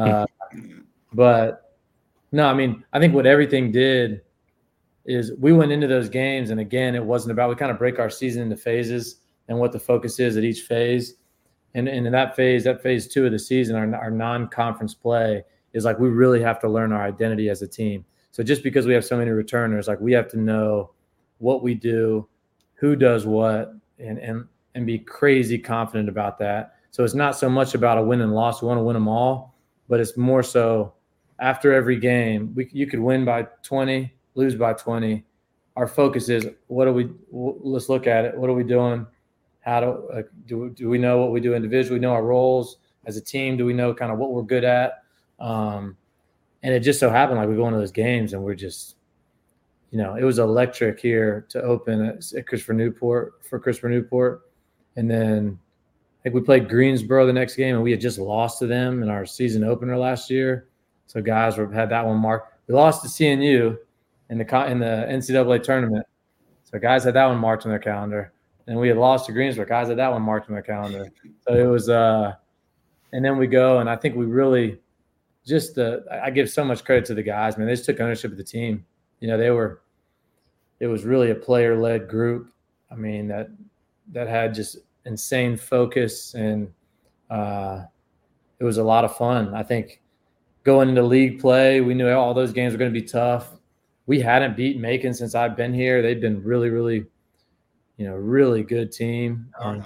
But no, I mean, I think what everything did is we went into those games, and again, it wasn't about, we kind of break our season into phases and what the focus is at each phase. And in that phase 2 of the season, our non-conference play is like we really have to learn our identity as a team. So just because we have so many returners, like we have to know what we do, who does what, and be crazy confident about that. So it's not so much about a win and loss. We want to win them all, but it's more so after every game, you could win by 20, lose by 20. Our focus is let's look at it. What are we doing? How do we know what we do individually? We know our roles as a team. Do we know kind of what we're good at? And it just so happened like we go into those games and we're just, it was electric here to open at Christopher Newport. And then I think we played Greensboro the next game and we had just lost to them in our season opener last year. So guys had that one marked. We lost to CNU in the NCAA tournament. So guys had that one marked on their calendar. And we had lost to Greensboro. Guys had that one marked on their calendar. So it was and then we go, and I think we really I give so much credit to the guys, man. They just took ownership of the team. It was really a player-led group. I mean, that had just insane focus, and it was a lot of fun. I think going into league play, we knew all those games were going to be tough. We hadn't beat Macon since I've been here. They've been really, really, really good team.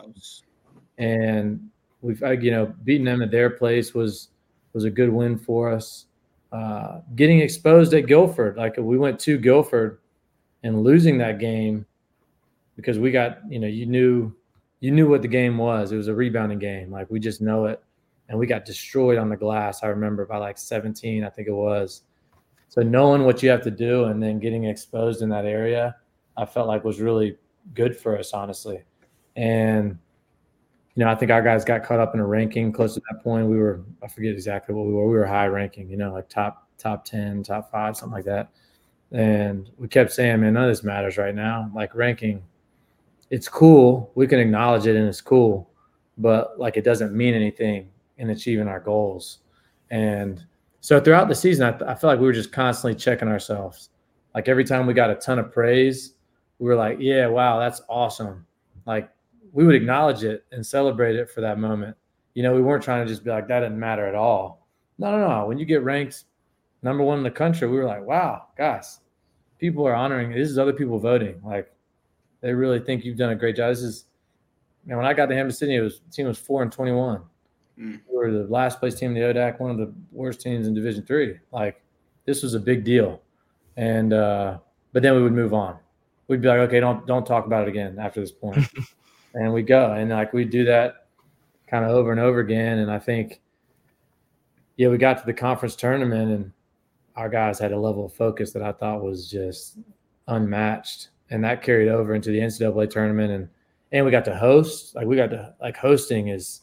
And we've, beating them at their place was a good win for us. Getting exposed at Guilford, like we went to Guilford and losing that game because we got, you knew what the game was. It was a rebounding game. Like we just know it. And we got destroyed on the glass. I remember by like 17, I think it was. So knowing what you have to do and then getting exposed in that area, I felt like was really good for us, honestly. And, I think our guys got caught up in a ranking close to that point. I forget exactly what we were. We were high ranking, like top 10, top 5, something like that. And we kept saying, man, none of this matters right now. Like ranking, it's cool. We can acknowledge it and it's cool, but like it doesn't mean anything in achieving our goals. And so throughout the season, I feel like we were just constantly checking ourselves. Like every time we got a ton of praise, we were like, yeah, wow, that's awesome. Like we would acknowledge it and celebrate it for that moment. We weren't trying to just be like, that doesn't matter at all. No. When you get ranked number 1 in the country, we were like, wow, guys, people are honoring. This is other people voting. Like they really think you've done a great job. This is, when I got to Hampton Sydney, the team was 4-21. We were the last place team in the ODAC, one of the worst teams in Division III. Like this was a big deal. And but then we would move on. We'd be like, okay, don't talk about it again after this point. And we go. And like we do that kind of over and over again. And I think, we got to the conference tournament and our guys had a level of focus that I thought was just unmatched. And that carried over into the NCAA tournament. And we got to host. Hosting is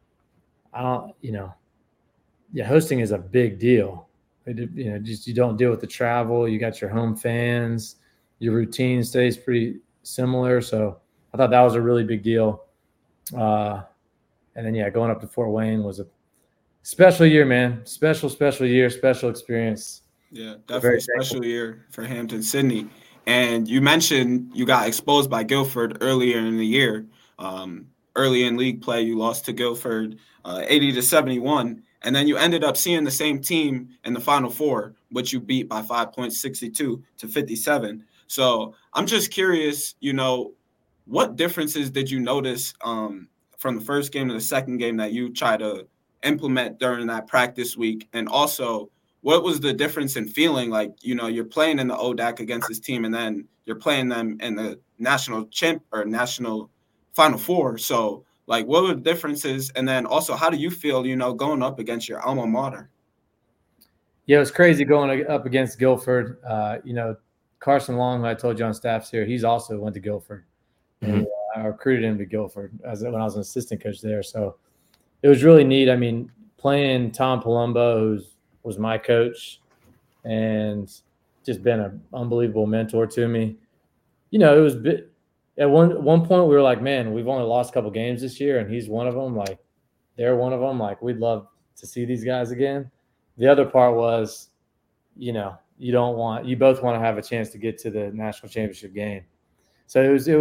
hosting is a big deal. You don't deal with the travel. You got your home fans. Your routine stays pretty similar. So I thought that was a really big deal. And then, going up to Fort Wayne was a special year, man. Special year, special experience. Yeah, definitely a special year for Hampton Sydney. And you mentioned you got exposed by Guilford earlier in the year. Early in league play, you lost to Guilford 80-71. And then you ended up seeing the same team in the Final Four, which you beat by 5 points, 62-57. So I'm just curious, what differences did you notice from the first game to the second game that you try to implement during that practice week? And also, what was the difference in feeling like, you're playing in the ODAC against this team and then you're playing them in the national Final Four? So, like, what were the differences? And then also, how do you feel, going up against your alma mater? Yeah, it was crazy going up against Guilford. Carson Long, who I told you on staff's here, he's also went to Guilford. Mm-hmm. And I recruited him to Guilford when I was an assistant coach there. So it was really neat. I mean, playing Tom Palumbo, who was my coach, and just been an unbelievable mentor to me. You know, it was at one point we were like, man, we've only lost a couple games this year, and he's one of them. Like, they're one of them. Like, we'd love to see these guys again. The other part was, you know, you both want to have a chance to get to the national championship game. So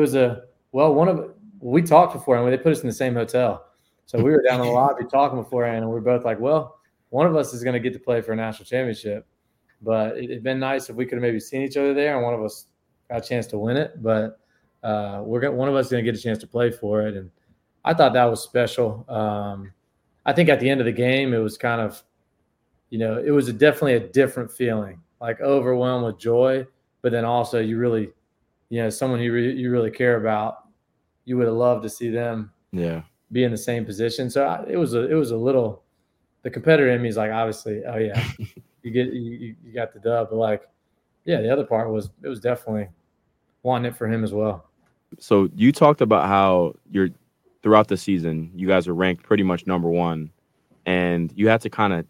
we talked before, and they put us in the same hotel. So we were down in the lobby talking beforehand, and we were both like, well, one of us is going to get to play for a national championship. But it'd been nice if we could have maybe seen each other there, and one of us got a chance to win it. But one of us is going to get a chance to play for it. And I thought that was special. I think at the end of the game, it was kind of, you know, it was definitely a different feeling, like overwhelmed with joy. But then also you really, you know, someone you really care about, you would have loved to see them be in the same position. So it was a little, the competitor in me is like, obviously, oh yeah, you got the dub. But like, yeah, the other part was, it was definitely wanting it for him as well. So you talked about how throughout the season, you guys were ranked pretty much number one, and you had to kind of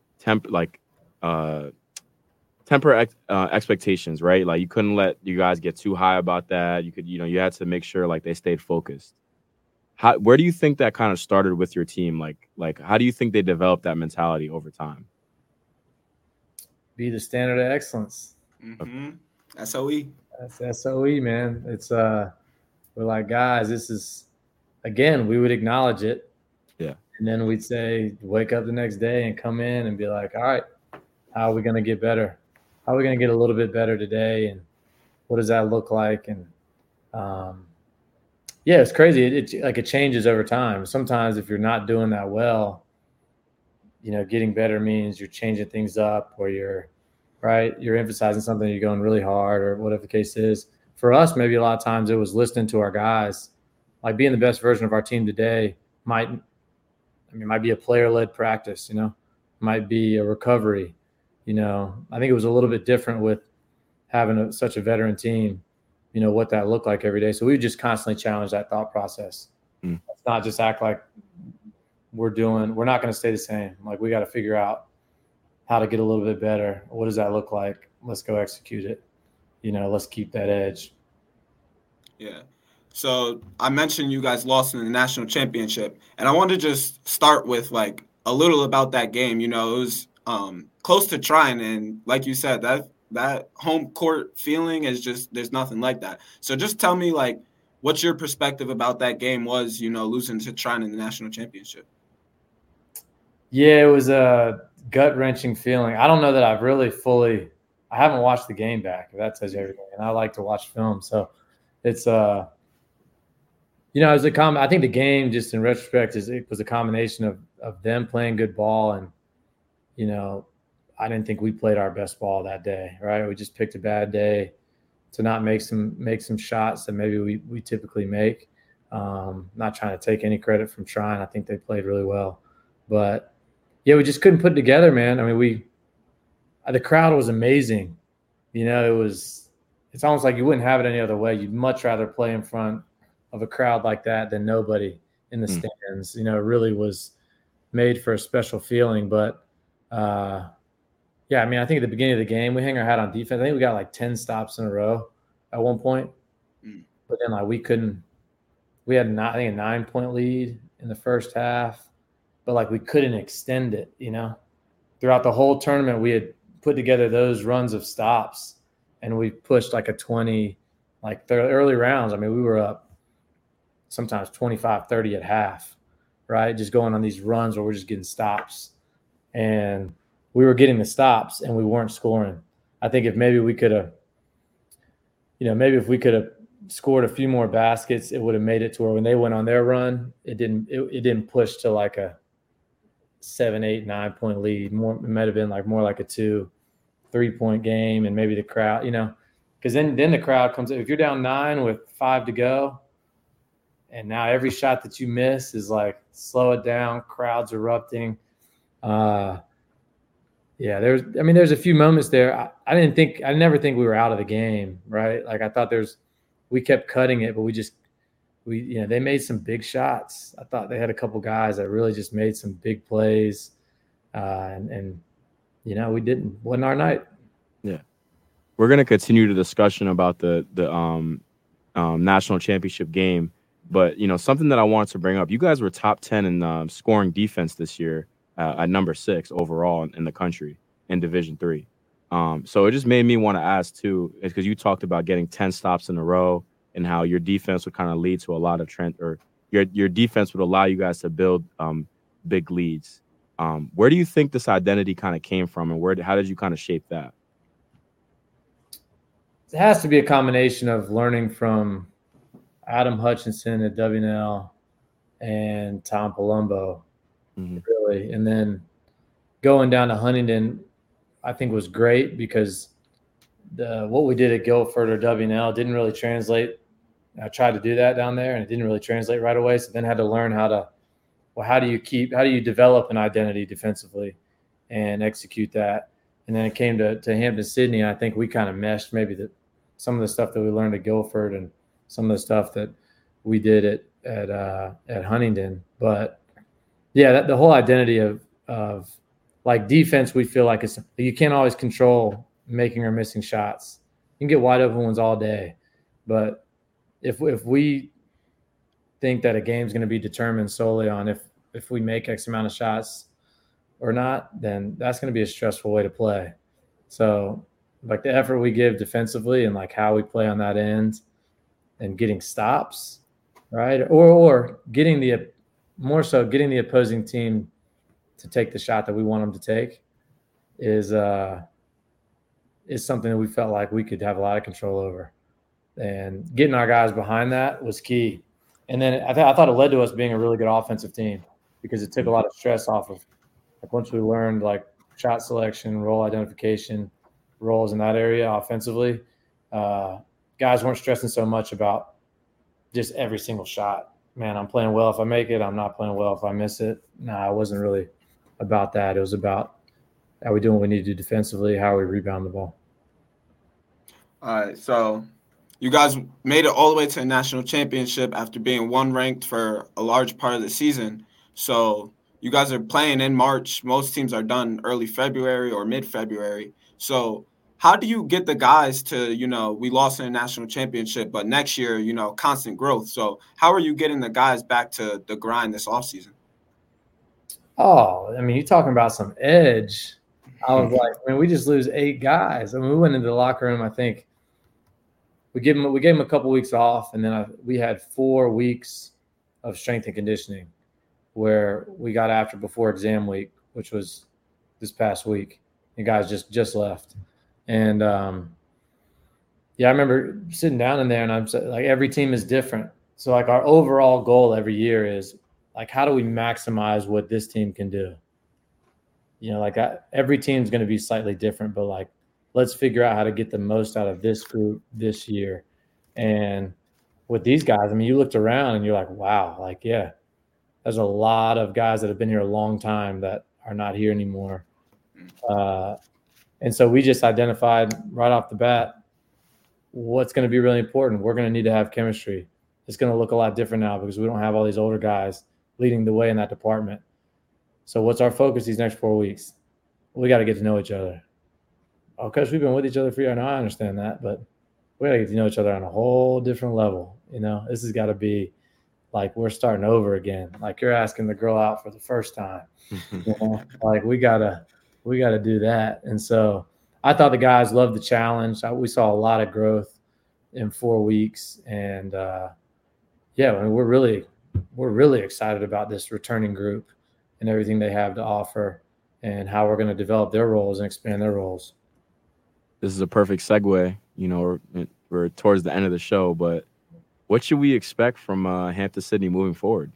temper expectations, right? Like, you couldn't let you guys get too high about that. You had to make sure like they stayed focused. Where do you think that kind of started with your team? Like how do you think they developed that mentality over time? Be the standard of excellence. Mm-hmm. SOE. That's SOE, man. It's we're like, guys, this is, again, we would acknowledge it. Yeah. And then we'd say, wake up the next day and come in and be like, all right, how are we going to get better? How are we going to get a little bit better today? And what does that look like? And yeah, it's crazy. It changes over time. Sometimes if you're not doing that well, you know, getting better means you're changing things up, or you're emphasizing something, you're going really hard, or whatever the case is. For us, maybe a lot of times it was listening to our guys. Like, being the best version of our team today might be a player-led practice, you know, might be a recovery. You know, I think it was a little bit different with having such a veteran team, you know, what that looked like every day. So we just constantly challenge that thought process. Let's not just act like we're not going to stay the same. Like, we got to figure out how to get a little bit better. What does that look like? Let's go execute it. You know, let's keep that edge. Yeah. So I mentioned you guys lost in the national championship, and I want to just start with like a little about that game. You know, it was close to trying, and like you said, that home court feeling is just, there's nothing like that. So just tell me, like, what your perspective about that game was, you know, losing to Trine in the national championship. Yeah, it was a gut-wrenching feeling. I don't know that I've really I haven't watched the game back, if that tells you everything, and I like to watch film. So it's you know, I think the game, just in retrospect, it was a combination of them playing good ball, and, you know, I didn't think we played our best ball that day, right? We just picked a bad day to not make some shots that maybe we typically make. Not trying to take any credit from Trine. I think they played really well. But, yeah, we just couldn't put it together, man. I mean, the crowd was amazing. You know, it's almost like you wouldn't have it any other way. You'd much rather play in front of a crowd like that than nobody in the stands. You know, it really was made for a special feeling. But, yeah, I mean, I think at the beginning of the game, we hang our hat on defense. I think we got like 10 stops in a row at one point. But then, like, we had I think a 9-point lead in the first half, but like we couldn't extend it, you know. Throughout the whole tournament, we had put together those runs of stops, and we pushed like a 20, like the early rounds. I mean, we were up sometimes 25-30 at half, right? Just going on these runs where we're just getting stops. And we were getting the stops and we weren't scoring. I think if maybe we could have, you know, maybe if we could have scored a few more baskets, it would have made it to where when they went on their run, it didn't push to like a 7, 8, 9-point lead. It might have been like more like a 2-3 point game, and maybe the crowd, you know, because then the crowd comes in. If you're down 9 with 5 to go, and now every shot that you miss is like, slow it down, crowd's erupting. Yeah, there's a few moments there. I never think we were out of the game, right? Like, I thought we kept cutting it, but you know, they made some big shots. I thought they had a couple guys that really just made some big plays. And you know, wasn't our night. we're gonna continue the discussion about the national championship game. But, something that I wanted to bring up, you guys were top 10 in scoring defense this year at number 6 overall in the country in Division III. So it just made me want to ask, too, because you talked about getting 10 stops in a row and how your defense would kind of lead to a lot of your defense would allow you guys to build big leads. Where do you think this identity kind of came from, and how did you kind of shape that? It has to be a combination of learning from Adam Hutchinson at WNL and Tom Palumbo, really. And then going down to Huntingdon, I think was great because what we did at Guilford or WNL didn't really translate. I tried to do that down there, and it didn't really translate right away. So then had to learn how do you develop an identity defensively and execute that. And then it came to Hampton-Sydney. I think we kind of meshed maybe some of the stuff that we learned at Guilford and some of the stuff that we did at Huntingdon. But yeah, the whole identity of like defense, we feel like you can't always control making or missing shots. You can get wide open ones all day, but if we think that a game's going to be determined solely on if we make X amount of shots or not, then that's going to be a stressful way to play. So like the effort we give defensively and like how we play on that end and getting stops, right? Or getting the opposing team to take the shot that we want them to take is something that we felt like we could have a lot of control over. And getting our guys behind that was key. And then I thought it led to us being a really good offensive team because it took a lot of stress off of like once we learned like shot selection, role identification, roles in that area offensively, guys weren't stressing so much about just every single shot. Man, I'm playing well if I make it. I'm not playing well if I miss it. No, it wasn't really about that. It was about how we doing what we need to do defensively, how we rebound the ball. All right, so you guys made it all the way to the national championship after being ranked for a large part of the season. So you guys are playing in March. Most teams are done early February or mid-February. So how do you get the guys to, we lost in the national championship, but next year, constant growth. So how are you getting the guys back to the grind this offseason? Oh, I mean, you're talking about some edge. I was like, we just lose 8 guys. I mean, we went into the locker room, I think. We gave them a couple weeks off, and then we had 4 weeks of strength and conditioning where we got after before exam week, which was this past week. The guys just left. And, I remember sitting down in there, and I'm like, every team is different. So, like, our overall goal every year is, like, how do we maximize what this team can do? Every team's going to be slightly different, but, like, let's figure out how to get the most out of this group this year. And with these guys, I mean, you looked around and you're like, wow, like, yeah, there's a lot of guys that have been here a long time that are not here anymore. And so we just identified right off the bat what's going to be really important. We're going to need to have chemistry. It's going to look a lot different now because we don't have all these older guys leading the way in that department. So what's our focus these next 4 weeks? We got to get to know each other. Oh, Coach, we've been with each other for years. No, I understand that, but we got to get to know each other on a whole different level. This has got to be like we're starting over again. Like you're asking the girl out for the first time. Like we gotta do that. And so I thought the guys loved the challenge. We saw a lot of growth in 4 weeks, and we're really excited about this returning group and everything they have to offer, and how we're going to develop their roles and expand their roles. This is a perfect segue. We're towards the end of the show, but what should we expect from Hampton-Sydney moving forward?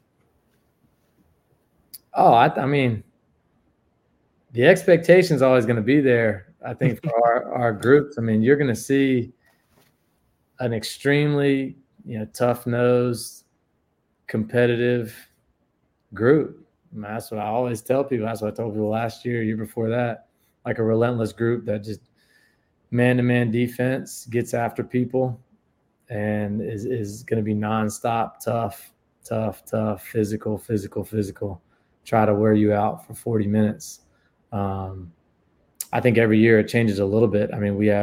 Oh, I mean, the expectation is always going to be there. I think for our groups, I mean, you're going to see an extremely, tough-nosed, competitive group. I mean, that's what I always tell people. That's what I told people last year before that, like a relentless group that just man-to-man defense, gets after people, and is going to be nonstop tough, physical, try to wear you out for 40 minutes. I think every year it changes a little bit. I mean, we have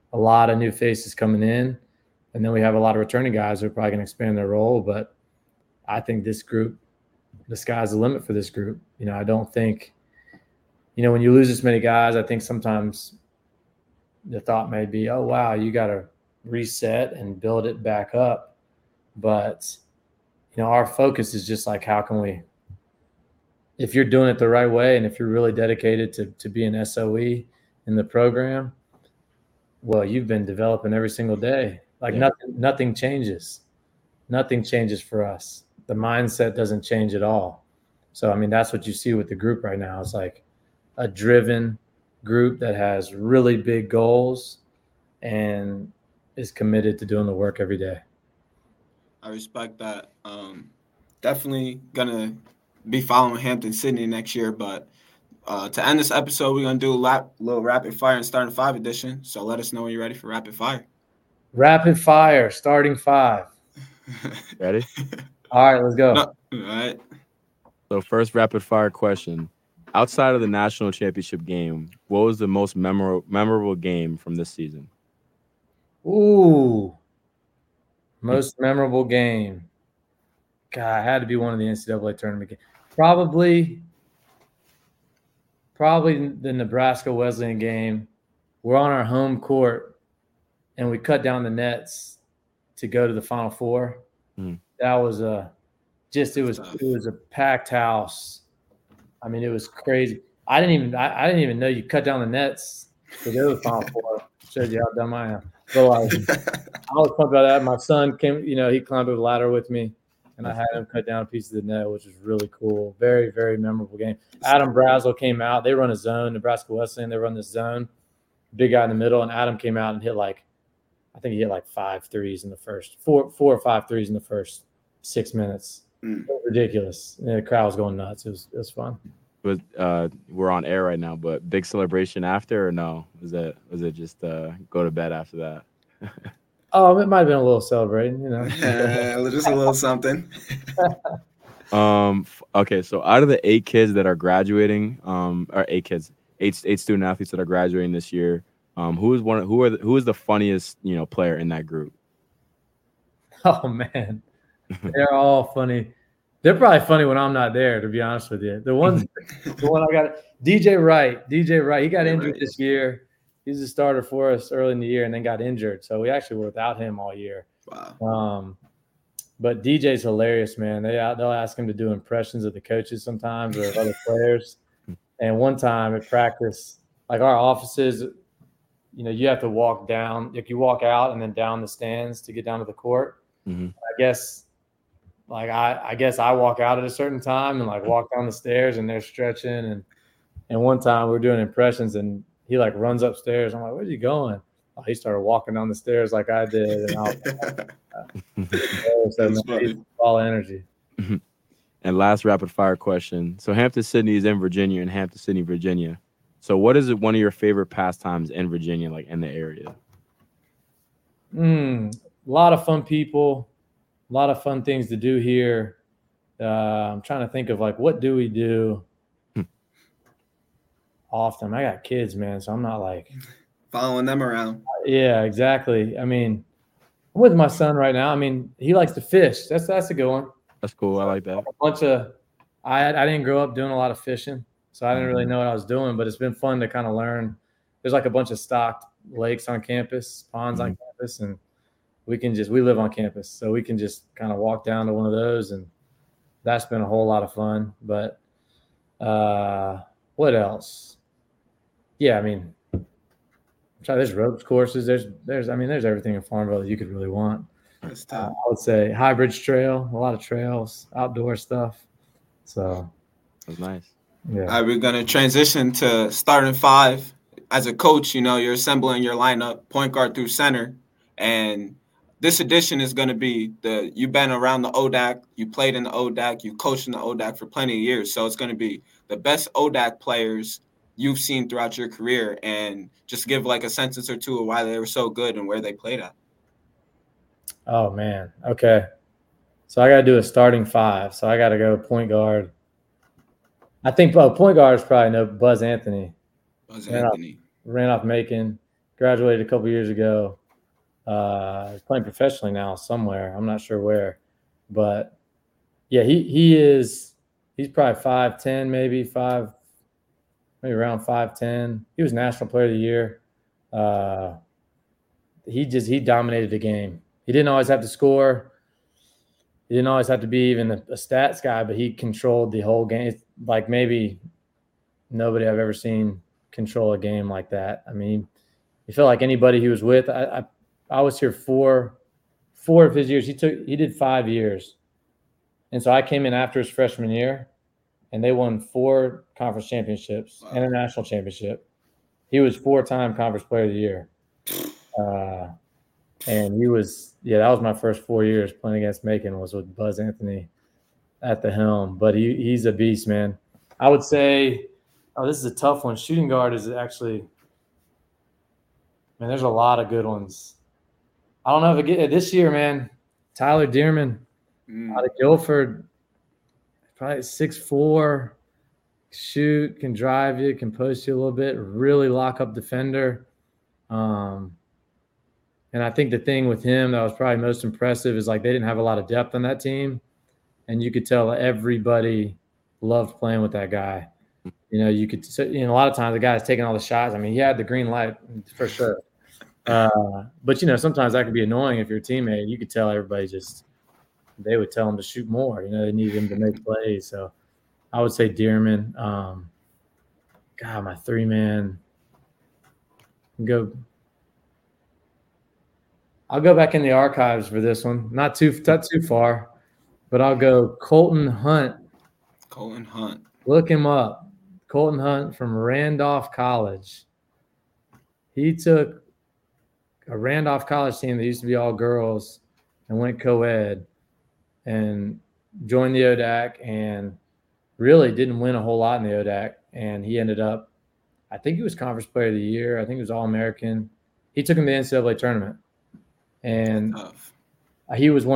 a lot of new faces coming in, and then we have a lot of returning guys who are probably going to expand their role. But I think this group, the sky's the limit for this group. I don't think, when you lose this many guys, I think sometimes the thought may be, oh, wow, you got to reset and build it back up. But, our focus is just like, how can we, if you're doing it the right way and if you're really dedicated to be an SOE in the program, well, you've been developing every single day. Like nothing changes. Nothing changes for us. The mindset doesn't change at all. So, that's what you see with the group right now. It's like a driven group that has really big goals and is committed to doing the work every day. I respect that. Definitely going to be following Hampton-Sydney next year, but to end this episode, we're going to do a little rapid fire and starting 5 edition. So let us know when you're ready for rapid fire. Rapid fire, starting 5. Ready? All right, let's go. All right. So first rapid fire question. Outside of the national championship game, what was the most memorable game from this season? Ooh. Most memorable game. God, it had to be one of the NCAA tournament games. Probably the Nebraska Wesleyan game. We're on our home court, and we cut down the nets to go to the Final Four. That was it was a packed house. It was crazy. I didn't even know you cut down the nets to go to the Final Four. Showed you how dumb I am. But I was pumped about that. My son came, he climbed over the ladder with me, and I had him cut down a piece of the net, which was really cool. Very, very memorable game. Adam Brazel came out. They run a zone. Nebraska Wesleyan, they run this zone. Big guy in the middle, and Adam came out and hit I think he hit 5 threes in the first 4 or 5 threes in the first 6 minutes. Ridiculous. And the crowd was going nuts. It was fun. But we're on air right now, but big celebration after or no? Was it just go to bed after that? Oh, it might have been a little celebrating, just a little something. Okay, so out of the 8 kids that are graduating, or 8 student athletes that are graduating this year, who is the funniest player in that group? Oh man, they're all funny. They're probably funny when I'm not there, to be honest with you. The one I got, DJ Wright, he got injured this year. He's a starter for us early in the year and then got injured. So we actually were without him all year. Wow. But DJ's hilarious, man. They'll ask him to do impressions of the coaches sometimes or of other players. And one time at practice, like our offices, you have to walk down. Like you walk out and then down the stands to get down to the court. Mm-hmm. I guess I walk out at a certain time and walk down the stairs and they're stretching. And one time we were doing impressions and he runs upstairs. I'm like, where's he going? Oh, he started walking down the stairs like I did. And I was like, all energy. And last rapid fire question. So Hampton-Sydney is in Virginia and Hampton-Sydney, Virginia. So what is one of your favorite pastimes in Virginia, in the area? A lot of fun people. A lot of fun things to do here. I'm trying to think of what do we do often. I got kids, man, so I'm not following them around. Yeah, exactly. I'm with my son right now. He likes to fish. That's a good one. That's cool. I like that. I didn't grow up doing a lot of fishing, so I didn't really know what I was doing, but it's been fun to kind of learn. There's a bunch of stocked lakes on campus, ponds on campus, and we live on campus, so we can just kind of walk down to one of those, and that's been a whole lot of fun. But what else? Yeah, there's ropes courses. There's everything in Farmville that you could really want. I would say High Bridge Trail, a lot of trails, outdoor stuff. So that's nice. Yeah. All right, we're gonna transition to starting 5. As a coach, you're assembling your lineup, point guard through center, and this edition is going to be you've been around the ODAC, you played in the ODAC, you coached in the ODAC for plenty of years. So it's going to be the best ODAC players you've seen throughout your career, and just give a sentence or two of why they were so good and where they played at. Oh, man. Okay. So I got to do a starting 5. So I got to go point guard. I think point guard is probably Buzz Anthony. Randolph Macon. graduated a couple years ago. He's playing professionally now somewhere. I'm not sure where. But, yeah, he's probably 5'10", maybe around 5'10". He was National Player of the Year. He dominated the game. He didn't always have to score. He didn't always have to be even a stats guy, but he controlled the whole game. It's like maybe nobody I've ever seen control a game like that. I mean, you feel like anybody he was with. I was here four of his years. He did 5 years, and so I came in after his freshman year, and they won 4 conference championships and a national championship. He was 4-time Conference Player of the Year. And that was my first 4 years playing against Macon, was with Buzz Anthony at the helm. But he's a beast, man. I would say, this is a tough one. Shooting guard is actually, man, there's a lot of good ones. I don't know if this year, man, Tyler Dearman out of Guilford, probably 6'4", shoot, can drive you, can post you a little bit, really lock up defender. And I think the thing with him that was probably most impressive is like they didn't have a lot of depth on that team. And you could tell everybody loved playing with that guy. You know, a lot of times the guy's taking all the shots. I mean, he had the green light for sure. But, sometimes that could be annoying if you're a teammate. You could tell everybody they would tell him to shoot more. They needed him to make plays. So I would say Dearman. My 3-man. I'll go back in the archives for this one. Not too far, but I'll go Colton Hunt. Colton Hunt. Look him up. Colton Hunt from Randolph College. He took a Randolph College team that used to be all girls and went co-ed and joined the ODAC and really didn't win a whole lot in the ODAC. And he ended up, I think he was Conference Player of the Year. I think he was All-American. He took him to the NCAA tournament. And he was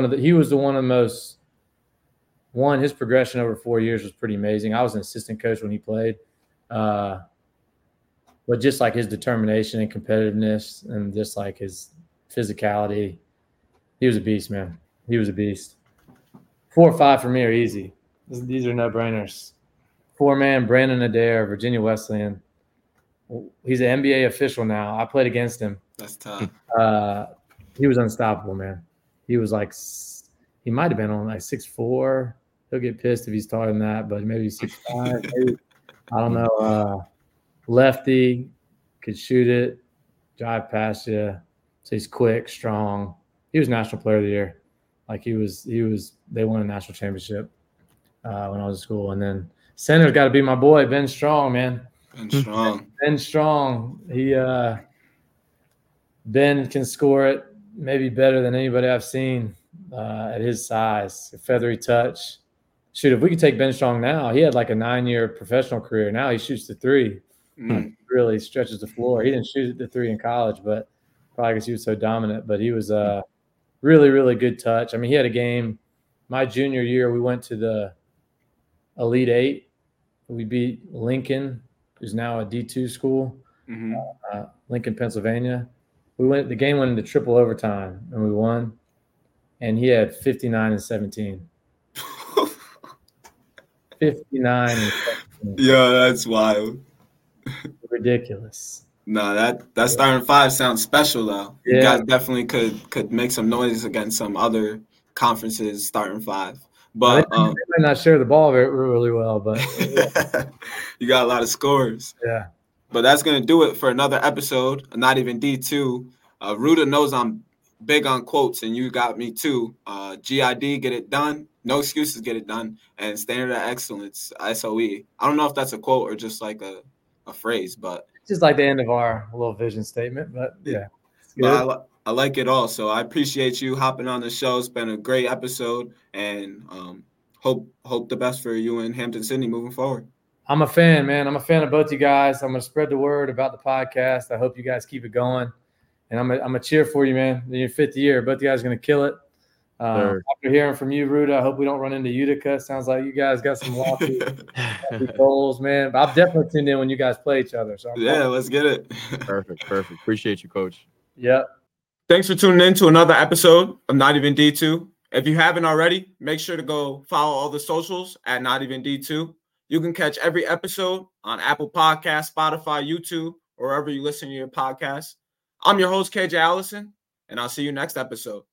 his progression over 4 years was pretty amazing. I was an assistant coach when he played. But just like his determination and competitiveness and just like his physicality, he was a beast, man. He was a beast. 4 or 5 for me are easy. These are no-brainers. 4-man, Brandon Adair, Virginia Wesleyan. He's an NBA official now. I played against him. That's tough. He was unstoppable, man. He was he might have been on 6'4". He'll get pissed if he's taller than that, but maybe 6'5". Maybe, I don't know. Lefty, could shoot it, drive past you. So he's quick, strong. He was National Player of the Year. They won a national championship when I was in school. And then center's got to be my boy, Ben Strong, man. Ben Strong. Ben can score it maybe better than anybody I've seen at his size. A feathery touch. Shoot, if we could take Ben Strong now, he had like a 9-year professional career. Now he shoots the 3. Really stretches the floor. He didn't shoot the 3 in college, but probably because he was so dominant. But he was a really, really good touch. I mean, he had a game. My junior year, we went to the Elite 8. We beat Lincoln, who's now a D2 school, Lincoln, Pennsylvania. The game went into triple overtime, and we won. And he had 59 and 17. 59 and 17. Yeah, that's wild. Ridiculous. No, that starting 5 sounds special though. Yeah. You guys definitely could make some noise against some other conferences starting 5. But they might not share the ball really well, but you got a lot of scores. Yeah. But that's gonna do it for another episode. Not even D2. Ruda knows I'm big on quotes, and you got me too. GID, get it done. No excuses, get it done. And standard of excellence, SOE. I don't know if that's a quote or just like a phrase, but just like the end of our little vision statement. But yeah, but I like it all. So I appreciate you hopping on the show. It's been a great episode, and hope the best for you and Hampton-Sydney moving forward. I'm a fan, man. I'm a fan of both you guys. I'm gonna spread the word about the podcast. I hope you guys keep it going, and I'm a cheer for you, man. In your 5th year, both you guys are gonna kill it. After hearing from you, Ruda, I hope we don't run into Utica. Sounds like you guys got some lawsuits goals, man. But I'll definitely tune in when you guys play each other. So let's get it. Perfect. Appreciate you, Coach. Yep. Thanks for tuning in to another episode of Not Even D2. If you haven't already, make sure to go follow all the socials at Not Even D2. You can catch every episode on Apple Podcasts, Spotify, YouTube, or wherever you listen to your podcasts. I'm your host, KJ Allison, and I'll see you next episode.